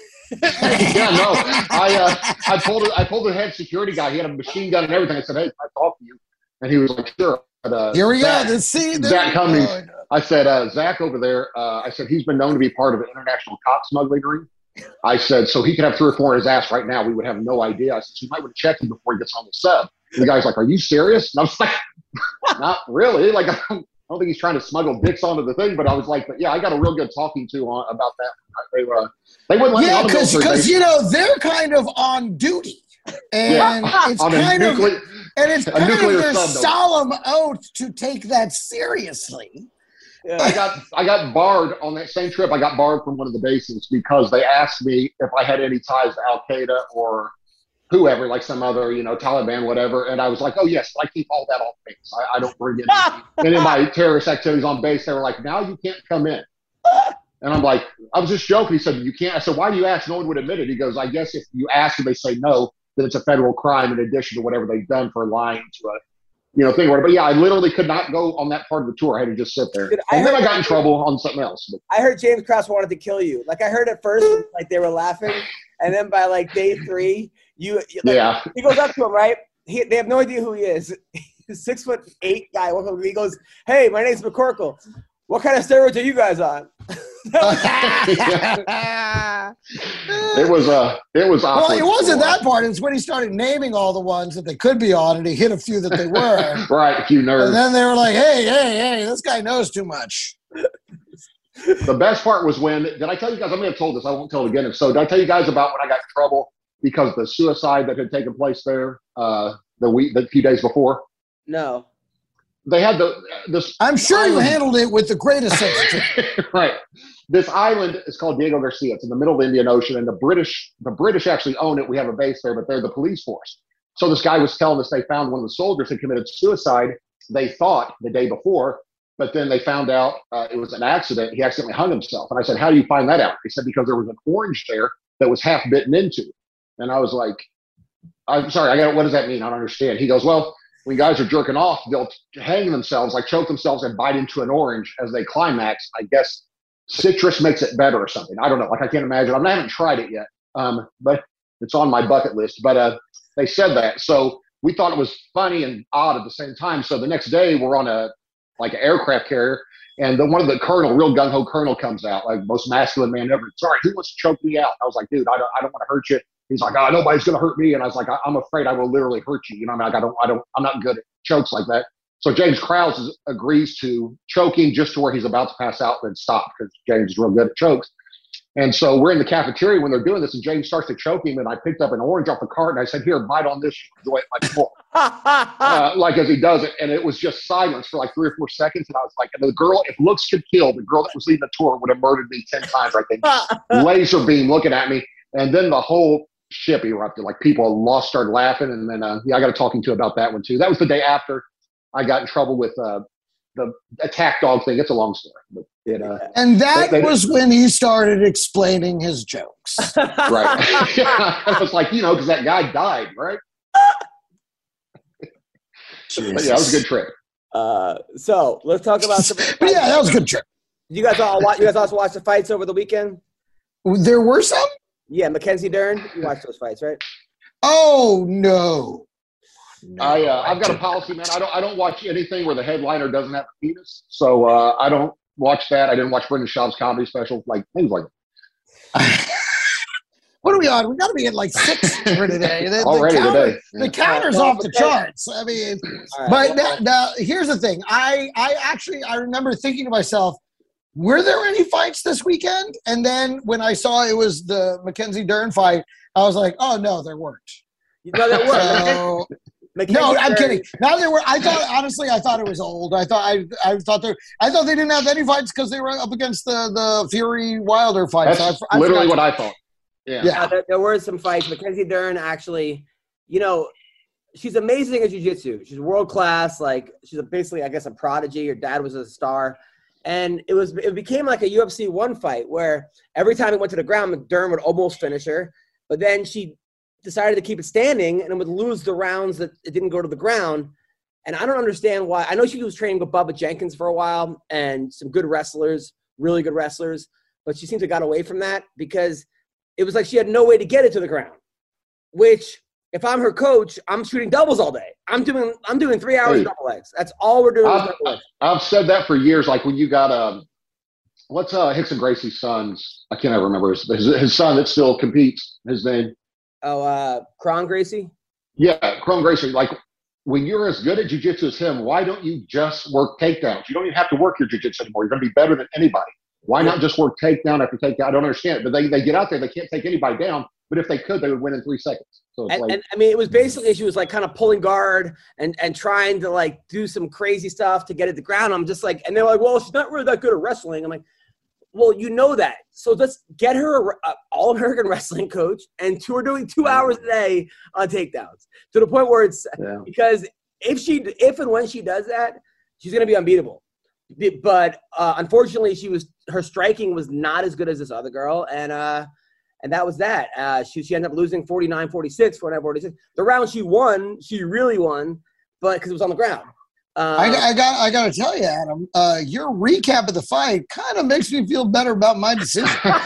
Yeah, no. I uh, I told it, I told the head security guy, he had a machine gun and everything. I said, hey, can I talk to you? And he was like, sure. But, uh, Here we Zach, go. The scene. Zach Cummings. Oh, I said, uh, Zach over there, uh, I said, he's been known to be part of an international cop smuggling ring. I said, so he could have three or four in his ass right now. We would have no idea. I said, so you might want to check him before he gets on the sub. And the guy's like, are you serious? And I was like, not really. Like, I don't, I don't think he's trying to smuggle dicks onto the thing. But I was like, but yeah, I got a real good talking to on, about that. They, uh, they wouldn't let me yeah, on the because military base. you know they're kind of on duty, and Yeah. it's On a kind of nuclear- and it's a kind of nuclear their sub, though. solemn oath to take that seriously. I got I got barred on that same trip. I got barred from one of the bases because they asked me if I had any ties to Al Qaeda or whoever, like some other, you know, Taliban, whatever. And I was like, oh yes, I keep all that off base. I, I don't bring in any of my terrorist activities on base. They were like, now you can't come in. And I'm like, I was just joking. He said, you can't. I said, why do you ask? No one would admit it. He goes, I guess if you ask and they say no, then it's a federal crime in addition to whatever they've done for lying to a, you know, thing or whatever. But yeah, I literally could not go on that part of the tour. I had to just sit there. Dude, I and then I heard- got in trouble on something else. But I heard James Krause wanted to kill you. Like I heard at first, like they were laughing, and then by like day three, you like, yeah. he goes up to him, right? He, they have no idea who he is. He's a six foot eight guy. He goes, "Hey, my name's McCorkle. What kind of steroids are you guys on?" It was uh it was awkward. Well, it wasn't for a that part. It's when he started naming all the ones that they could be on, and he hit a few that they were. while. Right, a few nerds. And then they were like, "Hey, hey, hey, this guy knows too much." The best part was when, did I tell you guys, I may have told this, I won't tell it again. If so, did I tell you guys about when I got in trouble because of the suicide that had taken place there uh, the week, the few days before? No. They had the, this. I'm sure you island- handled it with the greatest sensitivity. Right. This island is called Diego Garcia. It's in the middle of the Indian Ocean, and the British, the British actually own it. We have a base there, but they're the police force. So this guy was telling us they found one of the soldiers had committed suicide. They thought the day before, but then they found out uh, it was an accident. He accidentally hung himself. And I said, how do you find that out? He said, because there was an orange there that was half bitten into. And I was like, I'm sorry, I got what does that mean? I don't understand. He goes, well, when guys are jerking off, they'll hang themselves, like choke themselves and bite into an orange as they climax. I guess citrus makes it better or something. I don't know. Like, I can't imagine. I, mean, I haven't tried it yet, um, but it's on my bucket list. But uh, they said that. So we thought it was funny and odd at the same time. So the next day we're on a, like an aircraft carrier, and the one of the colonel, real gung-ho colonel comes out, like most masculine man ever. Sorry, who wants to choke me out? I was like, dude, I don't, I don't want to hurt you. He's like, oh, nobody's going to hurt me. And I was like, I, I'm afraid I will literally hurt you. You know, I mean, like, I don't, I don't, I'm not good at chokes like that. So James Krause is, agrees to choking just to where he's about to pass out and stop, because James is real good at chokes. And so we're in the cafeteria when they're doing this, and James starts to choke him, and I picked up an orange off the cart, and I said, here, bite on this, you enjoy it like more. uh, like as he does it. And it was just silence for like three or four seconds. And I was like, and the girl, if looks could kill, the girl that was leading the tour would have murdered me ten times, I think. Laser beam looking at me. And then the whole ship erupted. Like people lost, started laughing. And then, uh, yeah, I got a talking to about that one too. That was the day after I got in trouble with uh, the attack dog thing. It's a long story. But it, uh, And that They- they- was when he started explaining his jokes. right. I was like, you know, because that guy died, right? But yeah, it was a good trip. Uh, so let's talk about some. But yeah, that was a good trip. You guys all watch. You guys also watch the fights over the weekend. There were some? Yeah, Mackenzie Dern. You watched those fights, right? Oh, no. No, I uh, I've got a did policy, man. not. I don't I don't watch anything where the headliner doesn't have a penis. So uh, I don't watch that. I didn't watch Brendan Schaub's comedy special, like things like that. What are we on? We got to be at like six for today. The, Already the counter, today. The Yeah. counter's Well, off the okay. charts. I mean, All right, but well, now, now here's the thing. I I actually I remember thinking to myself, were there any fights this weekend? And then when I saw it was the Mackenzie Dern fight, I was like, oh no, there weren't. you know that word. So, Mackenzie no, I'm Dern- kidding. Now there were. I thought honestly, I thought it was old. I thought I I thought there. I thought they didn't have any fights because they were up against the the Fury Wilder fight. That's So I, I literally forgot. what I thought. Yeah. Yeah. Uh, there, there were some fights. Mackenzie Dern actually, you know, she's amazing at jiu-jitsu. She's world class. Like she's a, basically, I guess, a prodigy. Her dad was a star, and it was it became like a U F C one fight where every time it went to the ground, Dern would almost finish her, but then she decided to keep it standing and would lose the rounds that it didn't go to the ground. And I don't understand why. I know she was training with Bubba Jenkins for a while and some good wrestlers, really good wrestlers, but she seems to have got away from that because it was like she had no way to get it to the ground, which if I'm her coach, I'm shooting doubles all day. I'm doing I'm doing three hours Hey. of double legs. That's all we're doing is I've, double legs. I've said that for years. Like when you got um, what's uh Hickson Gracie's son's? I can't ever remember his, his his son that still competes. His name. Oh, uh, Kron Gracie? Yeah, Chrome Gracie. Like when you're as good at jiu-jitsu as him, why don't you just work takedowns? You don't even have to work your jiu-jitsu anymore. You're going to be better than anybody. Why not just work takedown after takedown? I don't understand it. But they, they get out there, they can't take anybody down. But if they could, they would win in three seconds. So it's And, like, and I mean, it was basically she was like kind of pulling guard and, and trying to like do some crazy stuff to get it to the ground. I'm just like, and they're like, well, she's not really that good at wrestling. I'm like, well, you know that. So let's get her an all-American wrestling coach, and two are doing two hours a day on takedowns to the point where it's yeah. because if she, if and when she does that, she's going to be unbeatable. But uh, unfortunately, she was her striking was not as good as this other girl, and uh, and that was that. Uh, she she ended up losing forty-nine forty-six, forty-nine forty-six. The round she won, she really won, but because it was on the ground. Uh, I, I got I got to tell you, Adam, uh, your recap of the fight kind of makes me feel better about my decision.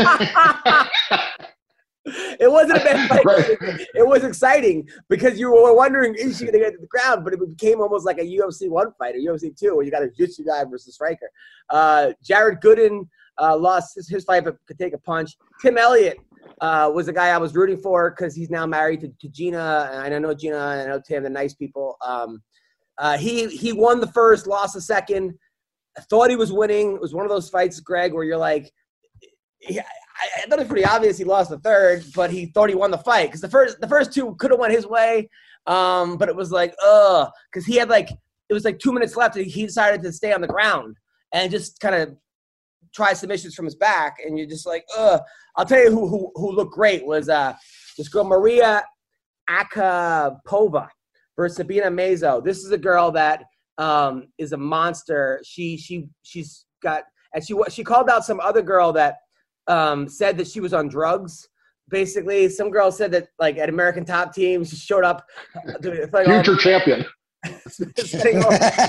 It wasn't a bad fight. Right. It was exciting because you were wondering, is she going to get to the ground? But it became almost like a U F C one fight, or U F C two, where you got a jiu-jitsu guy versus a striker. Uh, Jared Gooden uh, lost his, his fight, but could take a punch. Tim Elliott uh, was the guy I was rooting for because he's now married to, to Gina, and I know Gina, and I know Tim, they're nice people. Um, uh, he he won the first, lost the second. I thought he was winning. It was one of those fights, Greg, where you're like, he, I, I thought it was pretty obvious he lost the third, but he thought he won the fight because the first the first two could have went his way, um, but it was like, ugh, because he had like it was like two minutes left, and he decided to stay on the ground and just kind of try submissions from his back, and you're just like, ugh. I'll tell you who who who looked great was uh this girl Maria Akapova versus Sabina Mazo. This is a girl that um, is a monster. She she she's got and she she called out some other girl that. Um, said that she was on drugs. Basically, some girl said that, like, at American Top Team, she showed up. To, like, future all, champion. I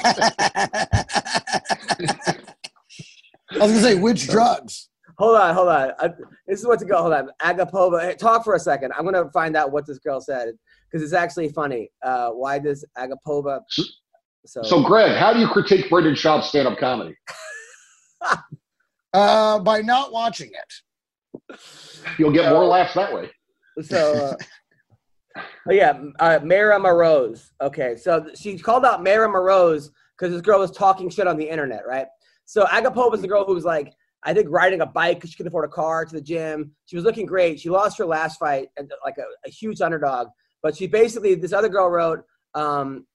was gonna say which drugs. hold on, hold on. I, this is what to go. Hold on, Agapova. Hey, talk for a second. I'm gonna find out what this girl said because it's actually funny. Uh, why does Agapova? So, So, Greg, how do you critique Brendan Schaub's stand-up comedy? Uh, by not watching it. You'll get more laughs that way. So, uh, oh yeah, uh, Mara Moroz. Okay, so she called out Mara Moroz because this girl was talking shit on the internet, right? So Agapova is the girl who was like, I think riding a bike because she could afford a car to the gym. She was looking great. She lost her last fight, and like a, a huge underdog. But she basically, this other girl wrote, um,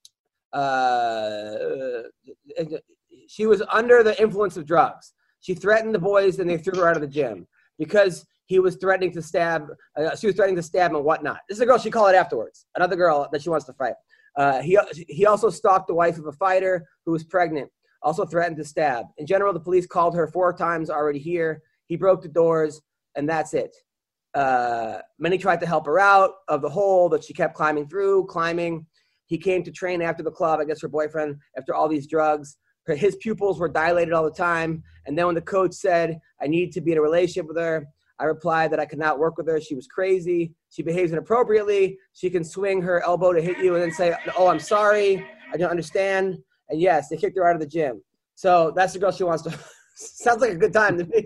uh, she was under the influence of drugs. She threatened the boys, and they threw her out of the gym because he was threatening to stab. Uh, she was threatening to stab and whatnot. This is a girl she called it afterwards. Another girl that she wants to fight. Uh, he he also stalked the wife of a fighter who was pregnant. Also threatened to stab. In general, the police called her four times already here. He broke the doors, and that's it. Uh, many tried to help her out of the hole that she kept climbing through, climbing. He came to train after the club, I guess her boyfriend, after all these drugs. His pupils were dilated all the time. And then when the coach said, I need to be in a relationship with her, I replied that I could not work with her. She was crazy. She behaves inappropriately. She can swing her elbow to hit you and then say, oh, I'm sorry. I don't understand. And yes, they kicked her out of the gym. So that's the girl she wants to – sounds like a good time to me.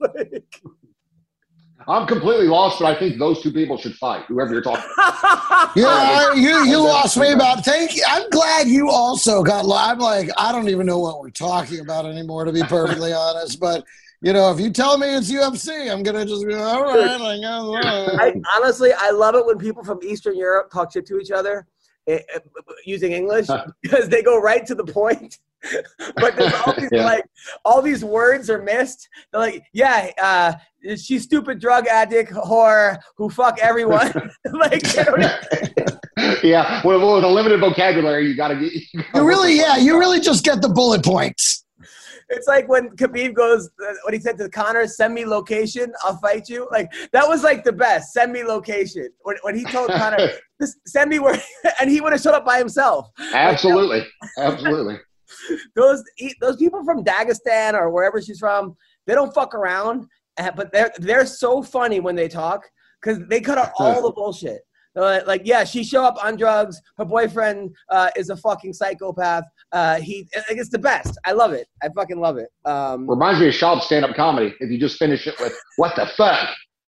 I'm completely lost, but I think those two people should fight, whoever you're talking about. Yeah, you you lost me about. Thank you. I'm glad you also got. I'm like I don't even know what we're talking about anymore, to be perfectly honest. But you know, if you tell me it's U F C, I'm gonna just go. All right, I guess. I, honestly, I love it when people from Eastern Europe talk shit to each other uh, using English because they go right to the point. But there's all these yeah. like all these words are missed. They're like, yeah, uh, she's stupid drug addict whore who fuck everyone. Like, you know, yeah, with, with a limited vocabulary, you gotta get. You, gotta you really, yeah, you really just get the bullet points. It's like when Khabib goes, uh, what he said to Conor, send me location, I'll fight you. Like, that was like the best. Send me location. When, when he told Conor, just send me where, and he would have showed up by himself. Absolutely, like, absolutely. Those those people from Dagestan or wherever she's from, they don't fuck around, but they're they're so funny when they talk because they cut out all the bullshit. Uh, like, yeah, she show up on drugs. Her boyfriend uh, is a fucking psychopath. Uh, he, like, it's the best. I love it. I fucking love it. Um, Reminds me of Schaub's stand-up comedy. If you just finish it with "What the fuck."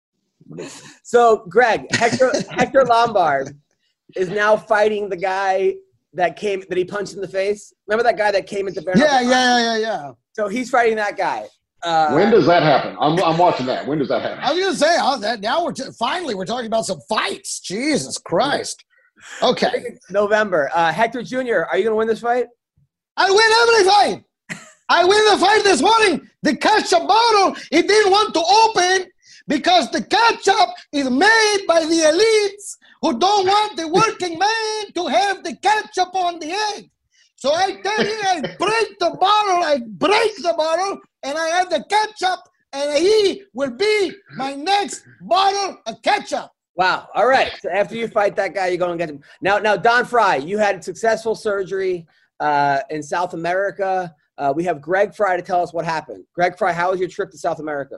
So, Greg, Hector Hector Lombard is now fighting the guy that came that he punched in the face. Remember that guy that came into Bear? Yeah, yeah, yeah, yeah, yeah. So he's fighting that guy. Uh, when does that happen? I'm I'm watching that. When does that happen? I was gonna say oh, that now we're t- finally we're talking about some fights. Jesus Christ. Okay. November. Uh, Hector Junior, are you gonna win this fight? I win every fight. I win the fight this morning. The ketchup bottle it didn't want to open because the ketchup is made by the elites who don't want the working man to have the ketchup on the egg. So I tell you, I break the bottle, I break the bottle, and I have the ketchup, and he will be my next bottle of ketchup. Wow. All right. So after you fight that guy, you're going to get him. Now, now, Don Fry, you had successful surgery uh, in South America. Uh, we have Greg Fry to tell us what happened. Greg Fry, how was your trip to South America?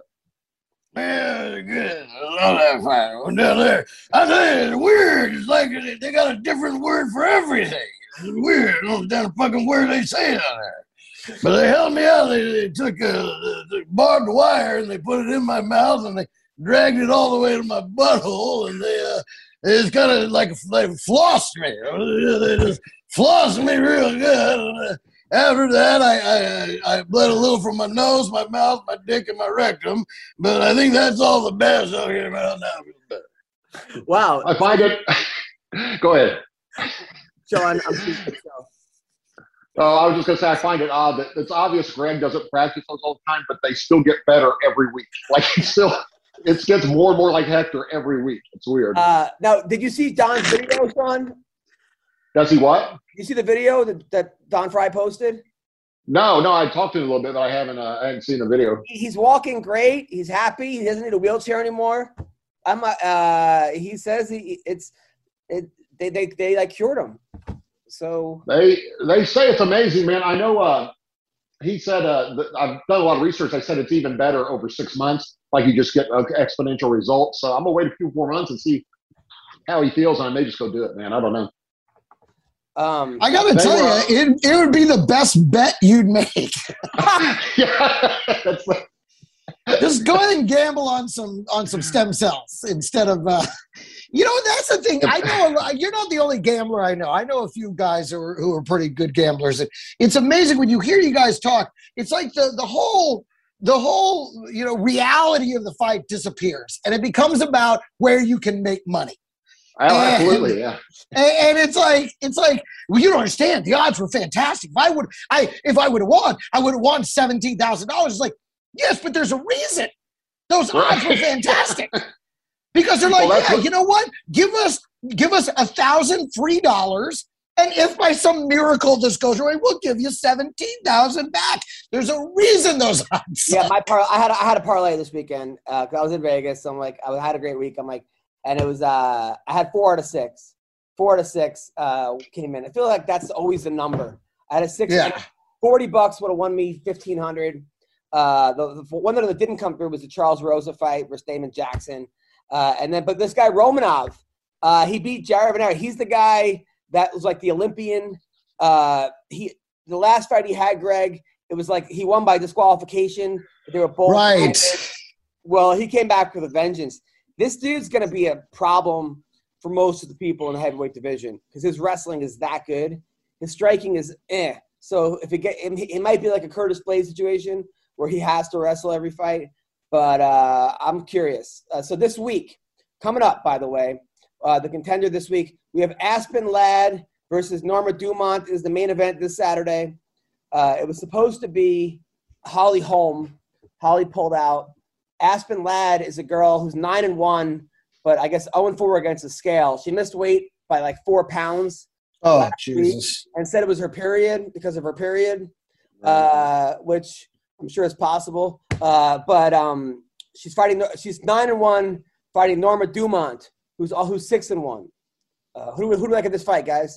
Man, good. I love that fight. I went down there. I tell you, it's weird. It's like they got a different word for everything. It's weird. I don't understand the fucking word they say down there. But they held me out. They, they took a the barbed wire and they put it in my mouth and they dragged it all the way to my butthole and they uh, they just kind of like they flossed me. They just flossed me real good. And, uh, After that, I, I I bled a little from my nose, my mouth, my dick, and my rectum. But I think that's all the best out here right now. Wow. I find it. Go ahead. Sean, I'm speaking. Oh, I was just going to say, I find it odd that it's obvious Greg doesn't practice those all the time, but they still get better every week. Like, it's still, it gets more and more like Hector every week. It's weird. Uh, now, did you see Don's video, Sean? Does he what? Did you see the video that, that Don Fry posted? No, no, I talked to him a little bit, but I haven't, uh, I haven't seen the video. He's walking great. He's happy. He doesn't need a wheelchair anymore. I'm. Uh, he says he it's it. They they they like cured him. So they they say it's amazing, man. I know. Uh, he said uh, that I've done a lot of research. I said it's even better over six months. Like you just get uh, exponential results. So I'm gonna wait a few more months and see how he feels, and I may just go do it, man. I don't know. Um, I gotta tell were, you, it it would be the best bet you'd make. Yeah, that's like, just go ahead and gamble on some on some stem cells instead of. Uh, you know, that's the thing. I know a, you're not the only gambler I know. I know a few guys who are who are pretty good gamblers. And it's amazing when you hear you guys talk. It's like the the whole the whole you know reality of the fight disappears, and it becomes about where you can make money. Oh, absolutely, yeah. And, and it's like it's like well, you don't understand. The odds were fantastic. If I would, I if I would have won, I would have won seventeen thousand dollars. It's like yes, but there's a reason. Those odds were fantastic because they're like, well, yeah, what, you know what? Give us give us a thousand free dollars, and if by some miracle this goes away, we'll give you seventeen thousand back. There's a reason those odds. Yeah, my par- I had a, I had a parlay this weekend because uh, I was in Vegas. So I'm like, I had a great week. I'm like. And it was, uh, I had four out of six. Four out of six uh, came in. I feel like that's always the number. I had a six, yeah. forty bucks would have won me fifteen hundred. Uh, the, the one that didn't come through was the Charles Rosa fight versus Damon Jackson. Uh, and then, but this guy Romanov, uh, he beat Jared Vanera. He's the guy that was like the Olympian. Uh, he the last fight he had, Greg, it was like he won by disqualification. They were both right. Well, he came back with a vengeance. This dude's gonna be a problem for most of the people in the heavyweight division because his wrestling is that good. His striking is eh. So if it get, it, it might be like a Curtis Blade situation where he has to wrestle every fight. But uh, I'm curious. Uh, so this week, coming up, by the way, uh, the contender this week, we have Aspen Ladd versus Norma Dumont is the main event this Saturday. Uh, it was supposed to be Holly Holm. Holly pulled out. Aspen Ladd is a girl who's nine and one, but I guess zero and four against the scale. She missed weight by like four pounds. Oh, Jesus. And said it was her period because of her period, uh, which I'm sure is possible. Uh, but um, she's fighting. She's nine and one, fighting Norma Dumont, who's who's six and one. Uh, who who do we like in this fight, guys?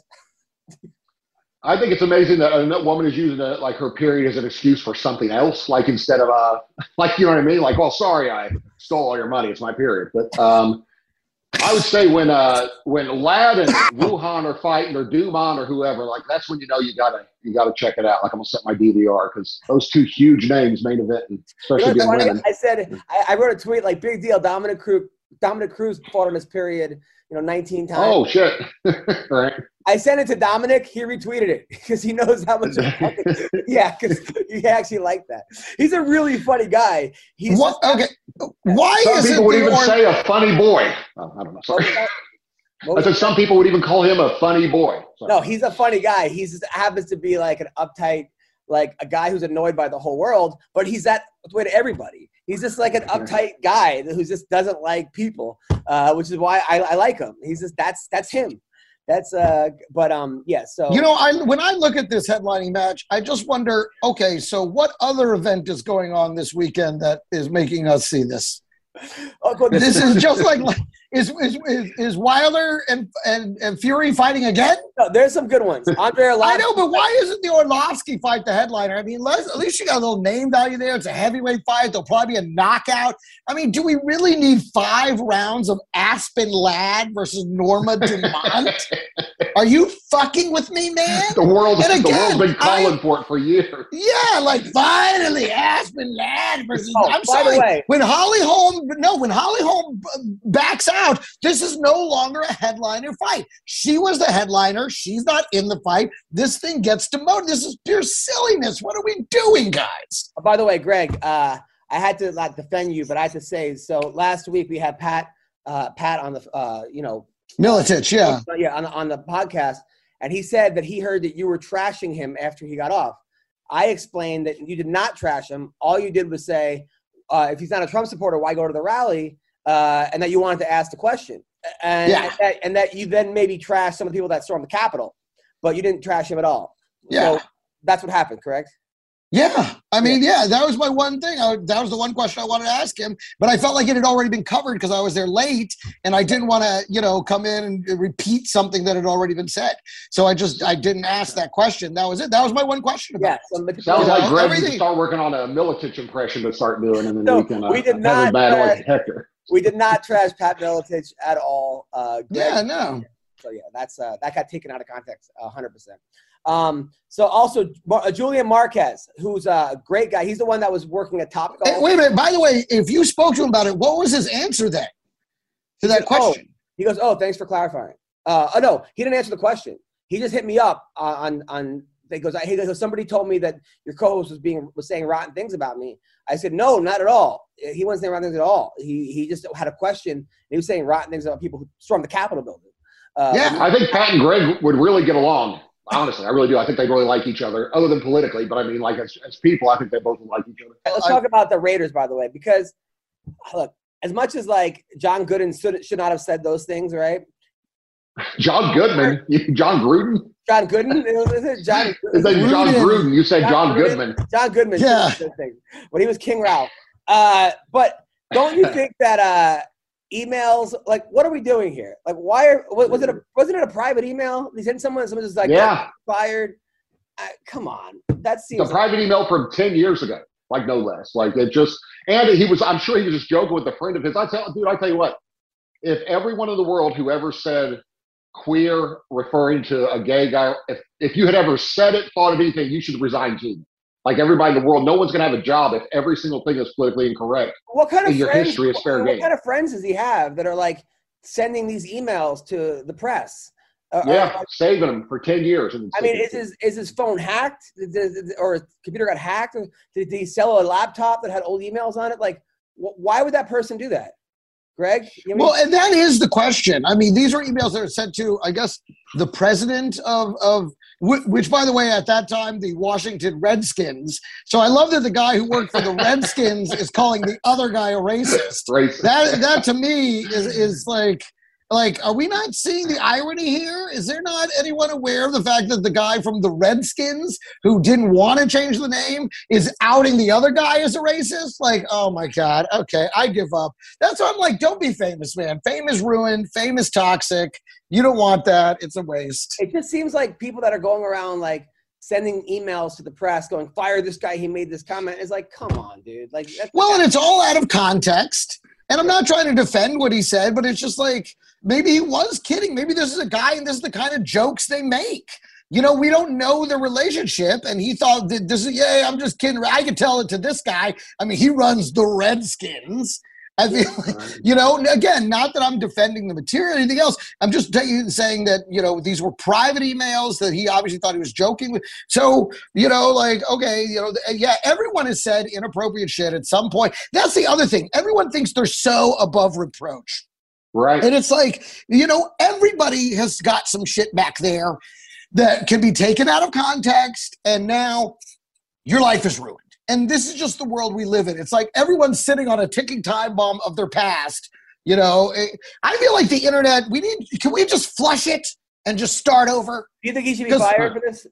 I think it's amazing that a woman is using a, like her period as an excuse for something else, like instead of uh, like you know what I mean, like, well, sorry, I stole all your money, it's my period. But um, I would say when uh, when Ladd and Wuhan are fighting, or Dumont or whoever, like that's when you know you gotta you gotta check it out. Like I'm gonna set my D V R because those two huge names main event, and especially You know being funny? women. I said I, I wrote a tweet like big deal. Dominic Cruz Dominic Cruz fought on his period, you know, nineteen times. Oh shit! Right. I sent it to Dominic. He retweeted it because he knows how much. Yeah, because he actually liked that. He's a really funny guy. He's What? Okay. Why Some is it people would the even or- say a funny boy. Oh, I don't know. Sorry. I said some people would even call him a funny boy. Sorry. No, he's a funny guy. He just happens to be like an uptight, like a guy who's annoyed by the whole world, but he's that way to everybody. He's just like an uptight guy who just doesn't like people, uh, which is why I, I like him. He's just that's that's him. That's uh, but um, yeah. So You know, I when I look at this headlining match, I just wonder, okay, so what other event is going on this weekend that is making us see this? oh, well, This is just like is is is, is Wilder and, and and Fury fighting again? no, there's some good ones. Andre Arlovski. I know, but why isn't the Orlovsky fight the headliner? I mean, let's, at least you got a little name value there. It's a heavyweight fight. There'll probably be a knockout. I mean, do we really need five rounds of Aspen Ladd versus Norma Dumont? Are you fucking with me, man? The world, And the again, world's been calling I- for it for years. Yeah, like finally Aspen Ladd versus. Oh, I'm by the sorry. way- when Holly Holm, no, when Holly Holm b- backs out, this is no longer a headliner fight. She was the headliner. She's not in the fight. This thing gets demoted. This is pure silliness. What are we doing, guys? Oh, by the way, Greg, uh, I had to not defend you, but I had to say. So last week we had Pat, uh, Pat on the, uh, you know, Militich, yeah. yeah, on on the podcast, and he said that he heard that you were trashing him after he got off. I explained that you did not trash him. All you did was say, uh, if he's not a Trump supporter, why go to the rally? Uh, and that you wanted to ask the question, and, Yeah. and, that, and that you then maybe trashed some of the people that stormed the Capitol, but you didn't trash him at all. Yeah. So that's what happened, correct? Yeah, I mean, yeah, that was my one thing. I, that was the one question I wanted to ask him, but I felt like it had already been covered because I was there late, and I didn't want to, you know, come in and repeat something that had already been said. So I just, I didn't ask that question. That was it. That was my one question about Yeah. it. So, but- Sounds like know, Greg everything- needs to start working on a Militich impression to start doing, and then No, we can uh, we did have not, him battle uh, like Hector. we did not trash Pat Militich at all. Uh, Greg. Yeah, no. So yeah, that's uh, that got taken out of context, a hundred percent. Um, so also uh, Julian Marquez, who's a great guy. He's the one that was working at Top Golf. Hey, wait a minute. By the way, if you spoke to him about it, what was his answer then to that Oh, question? he goes, "Oh, thanks for clarifying." Uh, oh no, he didn't answer the question. He just hit me up on on. He goes, "Hey, goes, somebody told me that your co-host was being was saying rotten things about me." I said, "No, not at all. He wasn't saying rotten things at all. He he just had a question. And he was saying rotten things about people who stormed the Capitol building." Uh, Yeah. I think Pat and Greg would really get along. Honestly, I really do. I think they really like each other, other than politically. But I mean, like as, as people, I think they both like each other. Let's talk about the Raiders, by the way, because look, as much as like John Gooden should, should not have said those things, right? John Goodman, you- John Gruden. John Gooden, is it John? His name's John Gruden. Gruden. You said John John Gruden. Goodman. John Goodman, Yeah. said those things, but he was King Ralph. Uh, but don't you think that uh, emails, like, what are we doing here? Like, why are was, was it a wasn't it a private email? He sent someone, someone just like Yeah. fired. Uh, come on, that It's seems a private email from ten years ago. like no less. Like it just, and he was, I'm sure he was just joking with a friend of his. I tell, dude, I tell you what, if everyone in the world who ever said queer referring to a gay guy, if, if you had ever said it, thought of anything, you should resign too. Like everybody in the world, no one's going to have a job if every single thing is politically incorrect. What kind of in your friends, history is fair what, game. What kind of friends does he have that are like sending these emails to the press? Uh, Yeah, or, saving them for ten years. And I mean, is his is his phone hacked? Did, did, or his computer got hacked? Did, did he sell a laptop that had old emails on it? Like, wh- why would that person do that? Greg? You know, well, and that is the question. I mean, these are emails that are sent to, I guess, the president of, of which, by the way, at that time, the Washington Redskins. So I love that the guy who worked for the Redskins is calling the other guy a racist. Racist. That, that to me is, is like, like, are we not seeing the irony here? Is there not anyone aware of the fact that the guy from the Redskins who didn't want to change the name is outing the other guy as a racist? Like, oh my God. Okay, I give up. That's why I'm like, don't be famous, man. Fame is ruined. Fame is toxic. You don't want that. It's a waste. It just seems like people that are going around like sending emails to the press going, fire this guy, he made this comment. It's like, come on, dude. Like, that's well, and it's all out of context. And I'm not trying to defend what he said, but it's just like, maybe he was kidding. Maybe this is a guy and this is the kind of jokes they make. You know, we don't know the relationship. And he thought that this is, yeah, I'm just kidding. I could tell it to this guy. I mean, he runs the Redskins. I feel like, you know, again, not that I'm defending the material or anything else. I'm just t- saying that, you know, these were private emails that he obviously thought he was joking with. So, you know, like, okay, you know, yeah, everyone has said inappropriate shit at some point. That's the other thing. Everyone thinks they're so above reproach. Right. And it's like, you know, everybody has got some shit back there that can be taken out of context. And now your life is ruined. And this is just the world we live in. It's like everyone's sitting on a ticking time bomb of their past. You know, I feel like the internet, we need, can we just flush it and just start over? Do you think he should be fired for this?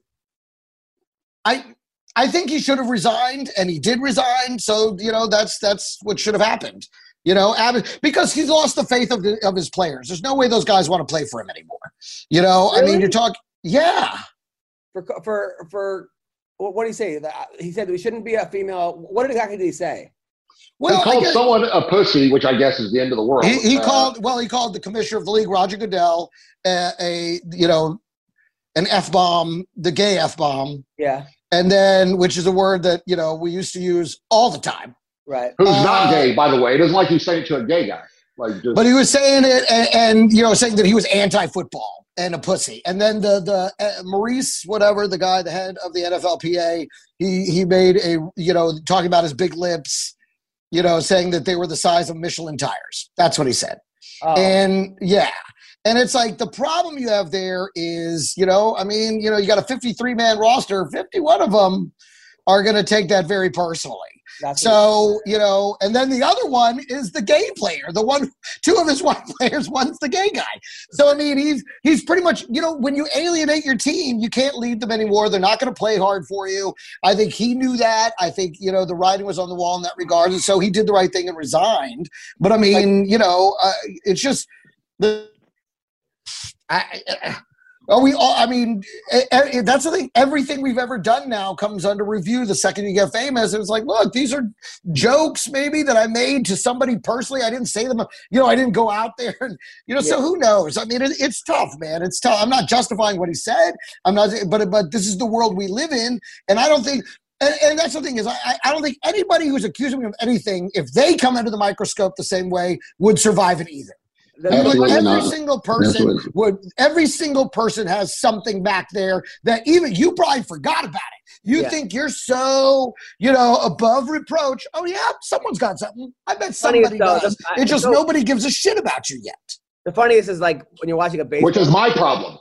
I I think he should have resigned, and he did resign. So, you know, that's that's what should have happened. You know, because he's lost the faith of the, of his players. There's no way those guys want to play for him anymore. You know, Really? I mean, you're talking, yeah. For, for, for, what did he say? He said we shouldn't be a female. What exactly did he say? Well, he called guess, someone a pussy, which I guess is the end of the world. He, he uh, called, well, he called the commissioner of the league, Roger Goodell, a, a you know, an F-bomb, the gay F-bomb. Yeah. And then, which is a word that, you know, we used to use all the time. Right. Who's uh, not gay, by the way. It isn't like you say it to a gay guy. Like, just, but he was saying it and, and, you know, saying that he was anti-football and a pussy. And then the the uh, Maurice, whatever, the guy, the head of the N F L P A, he he made a, you know, talking about his big lips, you know, saying that they were the size of Michelin tires. That's what he said. Oh. And yeah. And it's like the problem you have there is, you know, I mean, you know, you got a fifty-three man roster, fifty-one of them are going to take that very personally. That's so, you know, and then the other one is the gay player. The one, two of his white players, one's the gay guy. So, I mean, he's he's pretty much, you know, when you alienate your team, you can't lead them anymore. They're not going to play hard for you. I think he knew that. I think, you know, the writing was on the wall in that regard. And so he did the right thing and resigned. But, I mean, like, you know, uh, it's just the I, I Are we all, I mean, that's the thing. Everything we've ever done now comes under review the second you get famous. And it's like, look, these are jokes maybe that I made to somebody personally. I didn't say them. You know, I didn't go out there. And, you know, yeah. So who knows? I mean, it, it's tough, man. It's tough. I'm not justifying what he said. I'm not, but, but this is the world we live in. And I don't think, and, and that's the thing is, I, I don't think anybody who's accusing me of anything, if they come under the microscope the same way, would survive it either. Absolutely every not. single person Absolutely. would every single person has something back there that even you probably forgot about it. You yeah. think you're so, you know, above reproach. Oh yeah, someo's got something. I bet somebody though, does. The, it's just so, nobody gives a shit about you yet. The funniest is like when you're watching a baseball, which is my problem.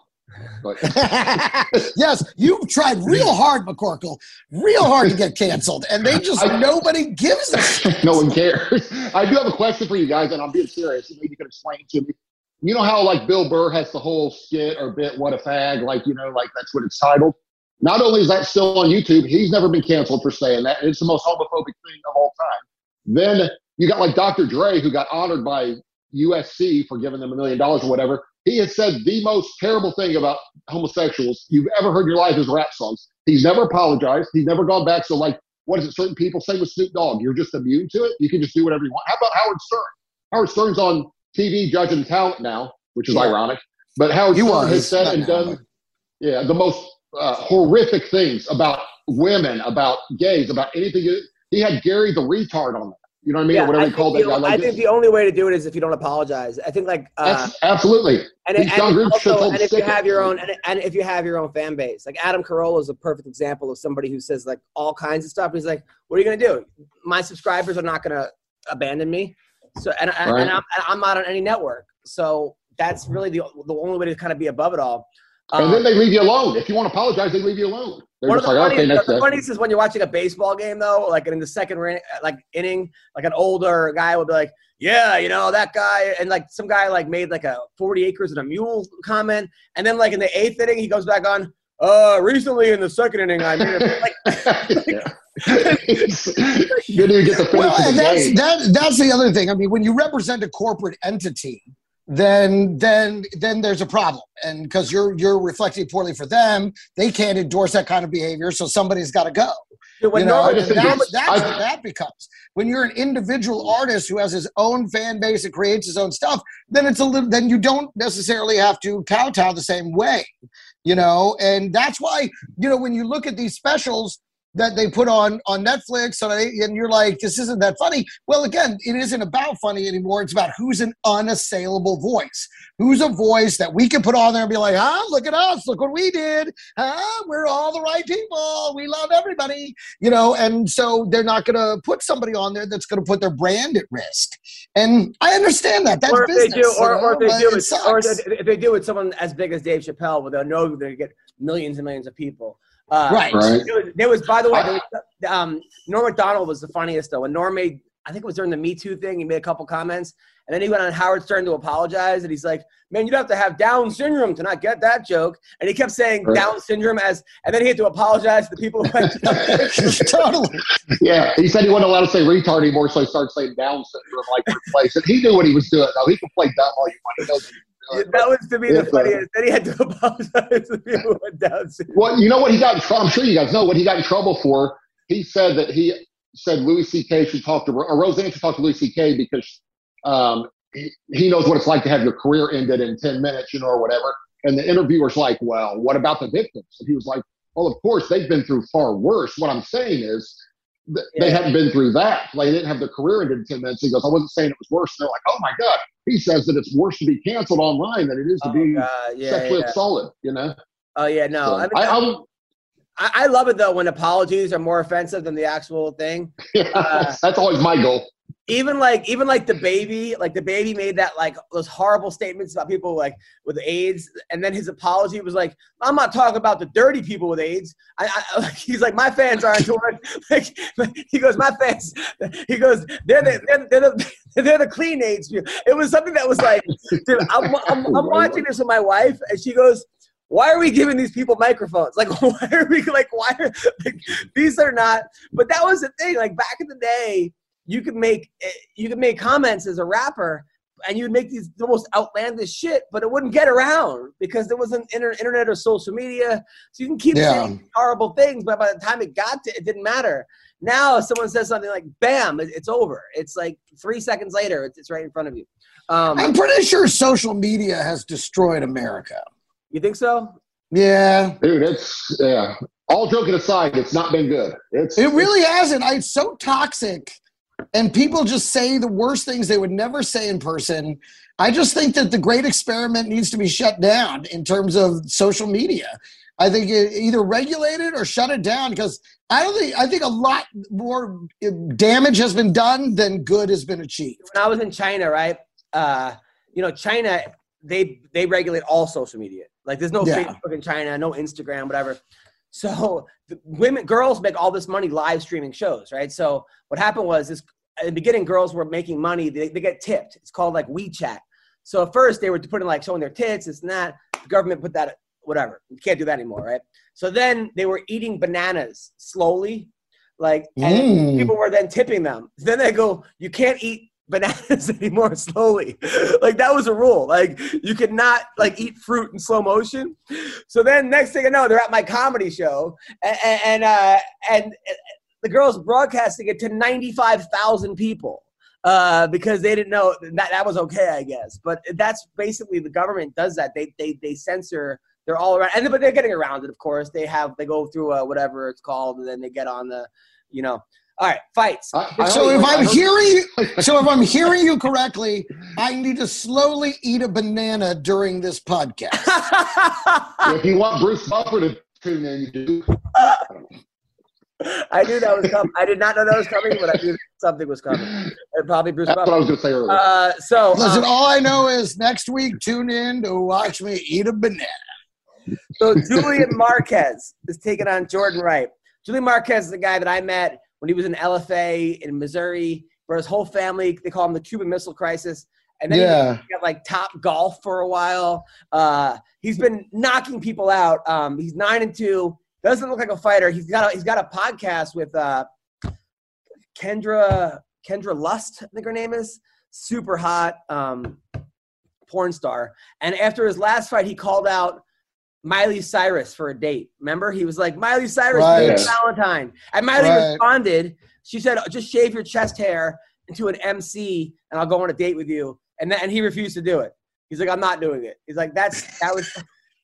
Yes, you've tried real hard, McCorkle, real hard to get canceled, and they just I, nobody gives a shit. No one cares. I do have a question for you guys, and I'm being serious. Maybe you can explain it to me. You know how like Bill Burr has the whole skit or bit, "What a fag," like you know, like that's what it's titled. Not only is that still on YouTube, he's never been canceled for saying that. It's the most homophobic thing of all time. Then you got like Doctor Dre, who got honored by U S C for giving them a million dollars or whatever. He has said the most terrible thing about homosexuals you've ever heard in your life is rap songs. He's never apologized. He's never gone back. So, like, what is it? Certain people say with Snoop Dogg, you're just immune to it. You can just do whatever you want. How about Howard Stern? Howard Stern's on T V judging talent now, which is yeah. ironic. But Howard he Stern was, has said and now, done, but... yeah, the most uh, horrific things about women, about gays, about anything. He had Gary the retard on there. You know what I mean? Yeah, or whatever I he called the, that guy. Like I think just, the only way to do it is if you don't apologize. I think like uh, absolutely. And, and, and, also, and if you have your it. own, and, and if you have your own fan base, like Adam Carolla is a perfect example of somebody who says like all kinds of stuff. He's like, "What are you gonna do? My subscribers are not gonna abandon me." So, and, right. and I'm, I'm not on any network. So that's really the the only way to kind of be above it all. And um, then they leave you alone. If you want to apologize, they leave you alone. They're One just of the like, funniest, okay, next the funniest is when you're watching a baseball game, though, like in the second like inning, like an older guy will be like, yeah, you know, that guy. And like some guy like made like a forty acres and a mule comment. And then like in the eighth inning, he goes back on, uh, recently in the second inning, I made it. Like, you didn't get the finish well, of the and that's, game. that, that's the other thing. I mean, when you represent a corporate entity, then then then there's a problem, and because you're you're reflecting poorly for them, they can't endorse that kind of behavior, so somebody's got to go. Yeah, when you know, Norman, and that's, that's I, what that becomes. When you're an individual artist who has his own fan base and creates his own stuff, then it's a little. Then you don't necessarily have to kowtow the same way, you know. And that's why, you know, when you look at these specials that they put on on Netflix, and you're like, this isn't that funny. Well, again, it isn't about funny anymore. It's about who's an unassailable voice. Who's a voice that we can put on there and be like, huh, look at us. Look what we did. Huh? We're all the right people. We love everybody. You know, and so they're not going to put somebody on there that's going to put their brand at risk. And I understand that. That's or if business. They do, or, or if they do it, it, or if they do it, someone as big as Dave Chappelle, where they'll know they're going to get millions and millions of people. Uh, right. right. There was, there was, by the way, there was, um, Norm Macdonald was the funniest though. And Norm made, I think it was during the Me Too thing, he made a couple comments, and then he went on Howard Stern to apologize, and he's like, "Man, you'd have to have Down syndrome to not get that joke." And he kept saying right. Down syndrome as, and then he had to apologize to the people who went totally. Yeah, he said he wasn't allowed to say retard anymore, so he started saying Down syndrome like replace it. He knew what he was doing though. He could play dumb all you want to know. Yeah, that was to me the funniest. Then he had to apologize to people who went down. Well, you know what he got in trouble? I'm sure you guys know what he got in trouble for. He said that he said Louis C K should talk to, or Roseanne should talk to Louis C K because um, he, he knows what it's like to have your career ended in ten minutes, you know, or whatever. And the interviewer's like, well, what about the victims? And he was like, well, of course, they've been through far worse. What I'm saying is th- yeah. they haven't been through that. Like, they didn't have their career ended in ten minutes. He goes, I wasn't saying it was worse. And they're like, oh, my God. He says that it's worse to be canceled online than it is to oh, be God. Yeah, sexually yeah. assaulted, you know? Oh, yeah, no. So, I, mean, I, I, I, I love it, though, when apologies are more offensive than the actual thing. Yeah, uh, that's always my goal. Even like, even like the baby, like the baby made that like those horrible statements about people like with AIDS, and then his apology was like, "I'm not talking about the dirty people with AIDS." I, I like, he's like, "My fans aren't doing." Like, he goes, "My fans," he goes, "They're the they're, they're the they're the clean AIDS people." It was something that was like, dude, I'm, I'm, I'm watching this with my wife, and she goes, "Why are we giving these people microphones? Like, why are we like, why are like, these are not?" But that was the thing. Like back in the day, you could make you could make comments as a rapper, and you'd make these the most outlandish shit, but it wouldn't get around because there wasn't inter- internet or social media. So you can keep yeah. saying horrible things, but by the time it got to, it didn't matter. Now, if someone says something like, "Bam," it, it's over. It's like three seconds later, it's, it's right in front of you. Um, I'm pretty sure social media has destroyed America. You think so? Yeah, dude. It's yeah. All joking aside, it's not been good. It's it really hasn't. I, it's so toxic. And people just say the worst things they would never say in person. I just think that the great experiment needs to be shut down in terms of social media. I think it either regulate it or shut it down because I don't think I think a lot more damage has been done than good has been achieved. When I was in China, right? Uh, you know, China they they regulate all social media. Like, there's no Yeah. Facebook in China, no Instagram, whatever. So the women, girls make all this money live streaming shows, right? So what happened was this, in the beginning, girls were making money. They, they get tipped. It's called like WeChat. So at first they were putting like showing their tits, this and that. The government put that, whatever. You can't do that anymore, right? So then they were eating bananas slowly, like, and Mm. people were then tipping them. Then they go, you can't eat bananas anymore slowly. Like, that was a rule. Like, you could not like eat fruit in slow motion. So then next thing I know, they're at my comedy show, and and uh, and the girl's broadcasting it to ninety-five thousand people uh, because they didn't know that that was okay, I guess. But that's basically the government does that. They they they censor. They're all around, and but they're getting around it. Of course, they have they go through uh, whatever it's called, and then they get on the, you know. All right, fights. I, I So heard- if I I'm heard- hearing you, so if I'm hearing you correctly, I need to slowly eat a banana during this podcast. if you want Bruce Buffer to tune in, you do. I knew that was coming. I did not know that was coming, but I knew something was coming. And probably Bruce That's what I Buffer. was going to say earlier. Uh, so Listen, um, all I know is next week, tune in to watch me eat a banana. So Julian Marquez is taking on Jordan Wright. Julian Marquez is the guy that I met when he was in L F A in Missouri, for his whole family. They call him the Cuban Missile Crisis. And then Yeah. he got like Top Golf for a while. Uh, he's been knocking people out. Um, he's nine and two. Doesn't look like a fighter. He's got a, he's got a podcast with uh, Kendra Kendra Lust, I think her name is. Super hot um, porn star. And after his last fight, he called out Miley Cyrus for a date. Remember? He was like, Miley Cyrus, Right. Miley Valentine. And Miley Right. responded. She said, just shave your chest hair into an M C and I'll go on a date with you. And then, and he refused to do it. He's like, I'm not doing it. He's like, that's, that was.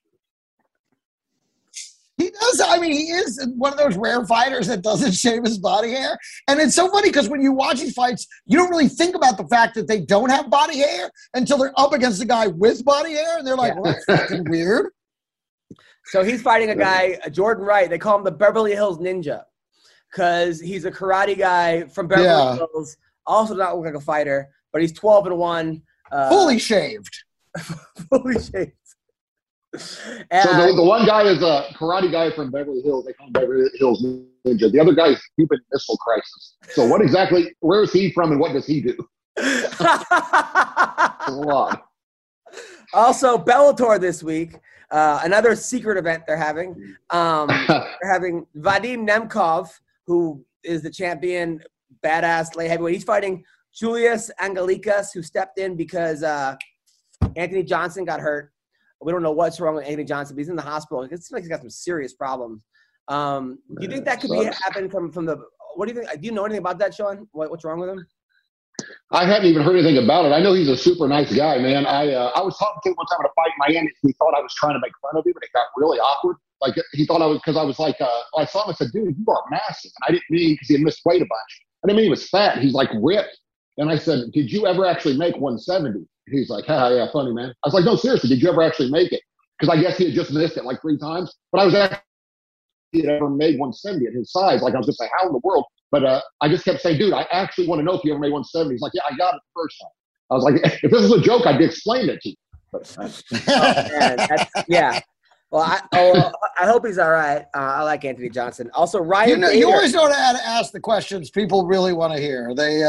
He does. I mean, he is one of those rare fighters that doesn't shave his body hair. And it's so funny because when you watch these fights, you don't really think about the fact that they don't have body hair until they're up against a guy with body hair. And they're like, Yeah. well, that's fucking weird. So he's fighting a guy, uh, Jordan Wright. They call him the Beverly Hills Ninja because he's a karate guy from Beverly Yeah. Hills. Also does not look like a fighter, but he's twelve and one. Uh, Fully shaved. fully shaved. so And- the, the one guy is a karate guy from Beverly Hills. They call him Beverly Hills Ninja. The other guy is Cuban Missile Crisis. So what exactly, where is he from and what does he do? A lot. Also, Bellator this week, uh, another secret event they're having. Um, they're having Vadim Nemkov, who is the champion, badass light heavyweight. He's fighting Julius Angelikas, who stepped in because uh, Anthony Johnson got hurt. We don't know what's wrong with Anthony Johnson, but he's in the hospital. It seems like he's got some serious problems. Um, do you think that could be Sucks. happen from, from the – what do you think? Do you know anything about that, Sean? What, what's wrong with him? I haven't even heard anything about it. I know he's a super nice guy, man. I uh, I was talking to him one time at a fight in Miami. He thought I was trying to make fun of him, and it got really awkward. Like he thought I was because I was like, uh, I saw him and said, "Dude, you are massive." And I didn't mean because he had missed weight a bunch. I didn't mean he was fat. He's like ripped. And I said, "Did you ever actually make one seventy?" He's like, "Ha, yeah, funny man." I was like, "No, seriously, did you ever actually make it?" Because I guess he had just missed it like three times. But I was actually he had ever made one seventy at his size. Like I was just like, how in the world? But uh, I just kept saying, dude, I actually want to know if you ever made one seventy. He's like, yeah, I got it the first time. I was like, if this is a joke, I'd explain it to you. But, uh, Man, that's, yeah. Well, I, oh, I hope he's all right. Uh, I like Anthony Johnson. Also, Ryan You know, Bader. you always know how to ask the questions people really want to hear. They,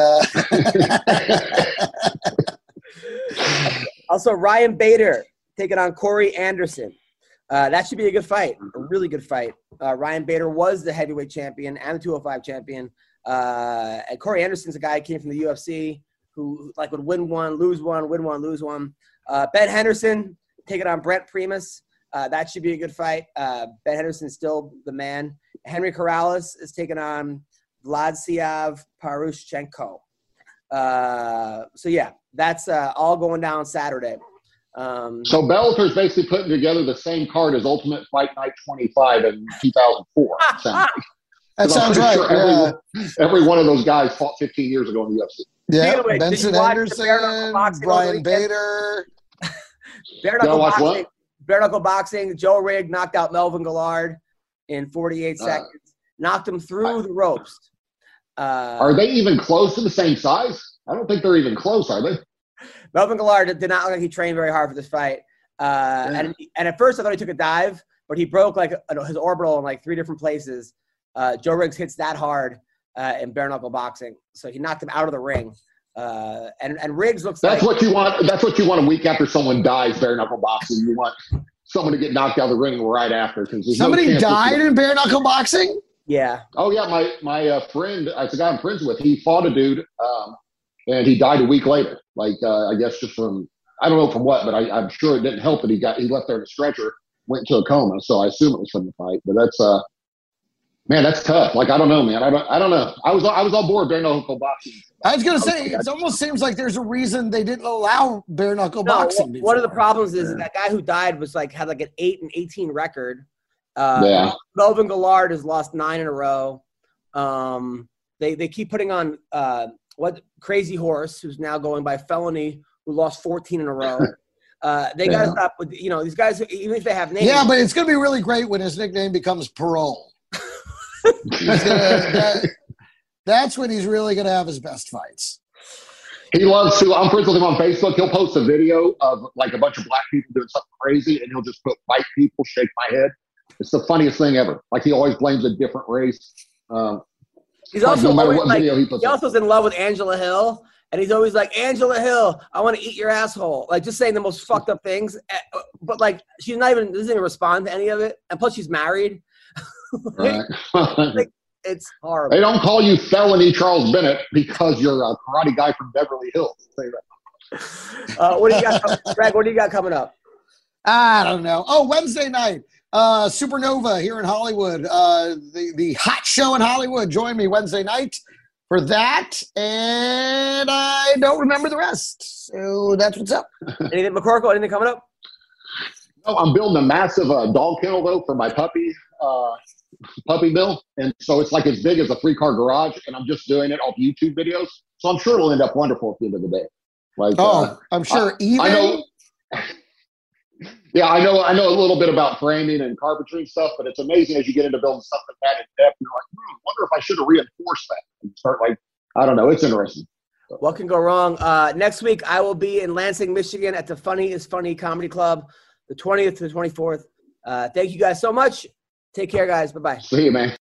uh... Also, Ryan Bader taking on Corey Anderson. Uh, that should be a good fight, a really good fight. Uh, Ryan Bader was the heavyweight champion and the two oh five champion. Uh, and Corey Anderson's a guy who came from the U F C who like would win one, lose one, win one, lose one. Uh, Ben Henderson taking on Brent Primus. Uh, that should be a good fight. Uh, Ben Henderson's still the man. Henry Corrales is taking on Vladislav Parushchenko. Uh, so, yeah, that's uh, all going down Saturday. Um, so Bellator's basically putting together the same card as Ultimate Fight Night twenty-five in two thousand four. That I'm sounds pretty right. sure yeah. every, every one of those guys fought fifteen years ago in the U F C. Yeah. Speaking of which, did Benson you watch the bare knuckle Henderson, boxing over the Brian weekend? Bader. bare Did I knuckle watch boxing. what? Bare knuckle boxing. Joe Rigg knocked out Melvin Gillard in forty-eight Uh, seconds. Knocked him through the ropes. Uh, Are they even close to the same size? I don't think they're even close, are they? Melvin Gillard did not look like he trained very hard for this fight. Uh, Yeah. and and at first I thought he took a dive, but he broke like a, his orbital in like three different places. Uh, Joe Riggs hits that hard uh, in bare knuckle boxing, so he knocked him out of the ring. Uh, and and Riggs looks That's like what you want. That's what you want a week after someone dies bare knuckle boxing. You want someone to get knocked out of the ring right after because Somebody no died in bare knuckle boxing? yeah. Oh yeah, my my uh, friend, uh, it's a guy I'm friends with. He fought a dude, um, and he died a week later. Like uh, I guess just from I don't know from what, but I, I'm sure it didn't help that he got he left there in a stretcher, went to a coma. So I assume it was from the fight. But that's uh, Man, that's tough. Like I don't know, man. I don't. I don't know. I was. I was on board bare knuckle boxing. I was gonna say it almost seems like there's a reason they didn't allow bare knuckle No, boxing. one of the before. problems is that guy who died was like had like an eight and eighteen record. Uh, Yeah. Melvin Gillard has lost nine in a row. Um, they they keep putting on uh, what Crazy Horse, who's now going by Felony, who lost fourteen in a row. Uh, they got to Yeah. stop with you know these guys. Even if they have names, Yeah, but it's gonna be really great when his nickname becomes Parole. He's gonna, that, that's when he's really gonna have his best fights. He loves to. I'm friends with him on Facebook. He'll post a video of like a bunch of black people doing something crazy, and he'll just put white people shake my head. It's the funniest thing ever. Like he always blames a different race. Um, he's like, also no matter always, what like, video he puts he up. also is in love with Angela Hill, and he's always like, Angela Hill, I want to eat your asshole. Like just saying the most fucked up things, eh, but like she's not even doesn't even respond to any of it, and plus she's married. Right. It's horrible. They don't call you Felony Charles Bennett because you're a karate guy from Beverly Hills. Say that. Uh, what do you got, Greg? What do you got coming up? I don't know. Oh, Wednesday night, uh, Supernova here in Hollywood. Uh, the the hot show in Hollywood. Join me Wednesday night for that, and I don't remember the rest. So that's what's up. Anything McCorkle? Anything coming up? No, I'm building a massive uh, dog kennel though for my puppy, uh, puppy Bill, and so it's like as big as a three car garage, and I'm just doing it off YouTube videos. So I'm sure it'll end up wonderful at the end of the day. Like, Oh, uh, I'm sure. I, even I know. Yeah, I know. I know a little bit about framing and carpentry and stuff, but it's amazing as you get into building something that in depth. You're like, hmm, wonder if I should have reinforced that and start like, I don't know. It's interesting. What can go wrong? Uh, next week, I will be in Lansing, Michigan at the Funny is Funny Comedy Club, the twentieth to the twenty-fourth. Uh, thank you guys so much. Take care, guys. Bye-bye. See you, man.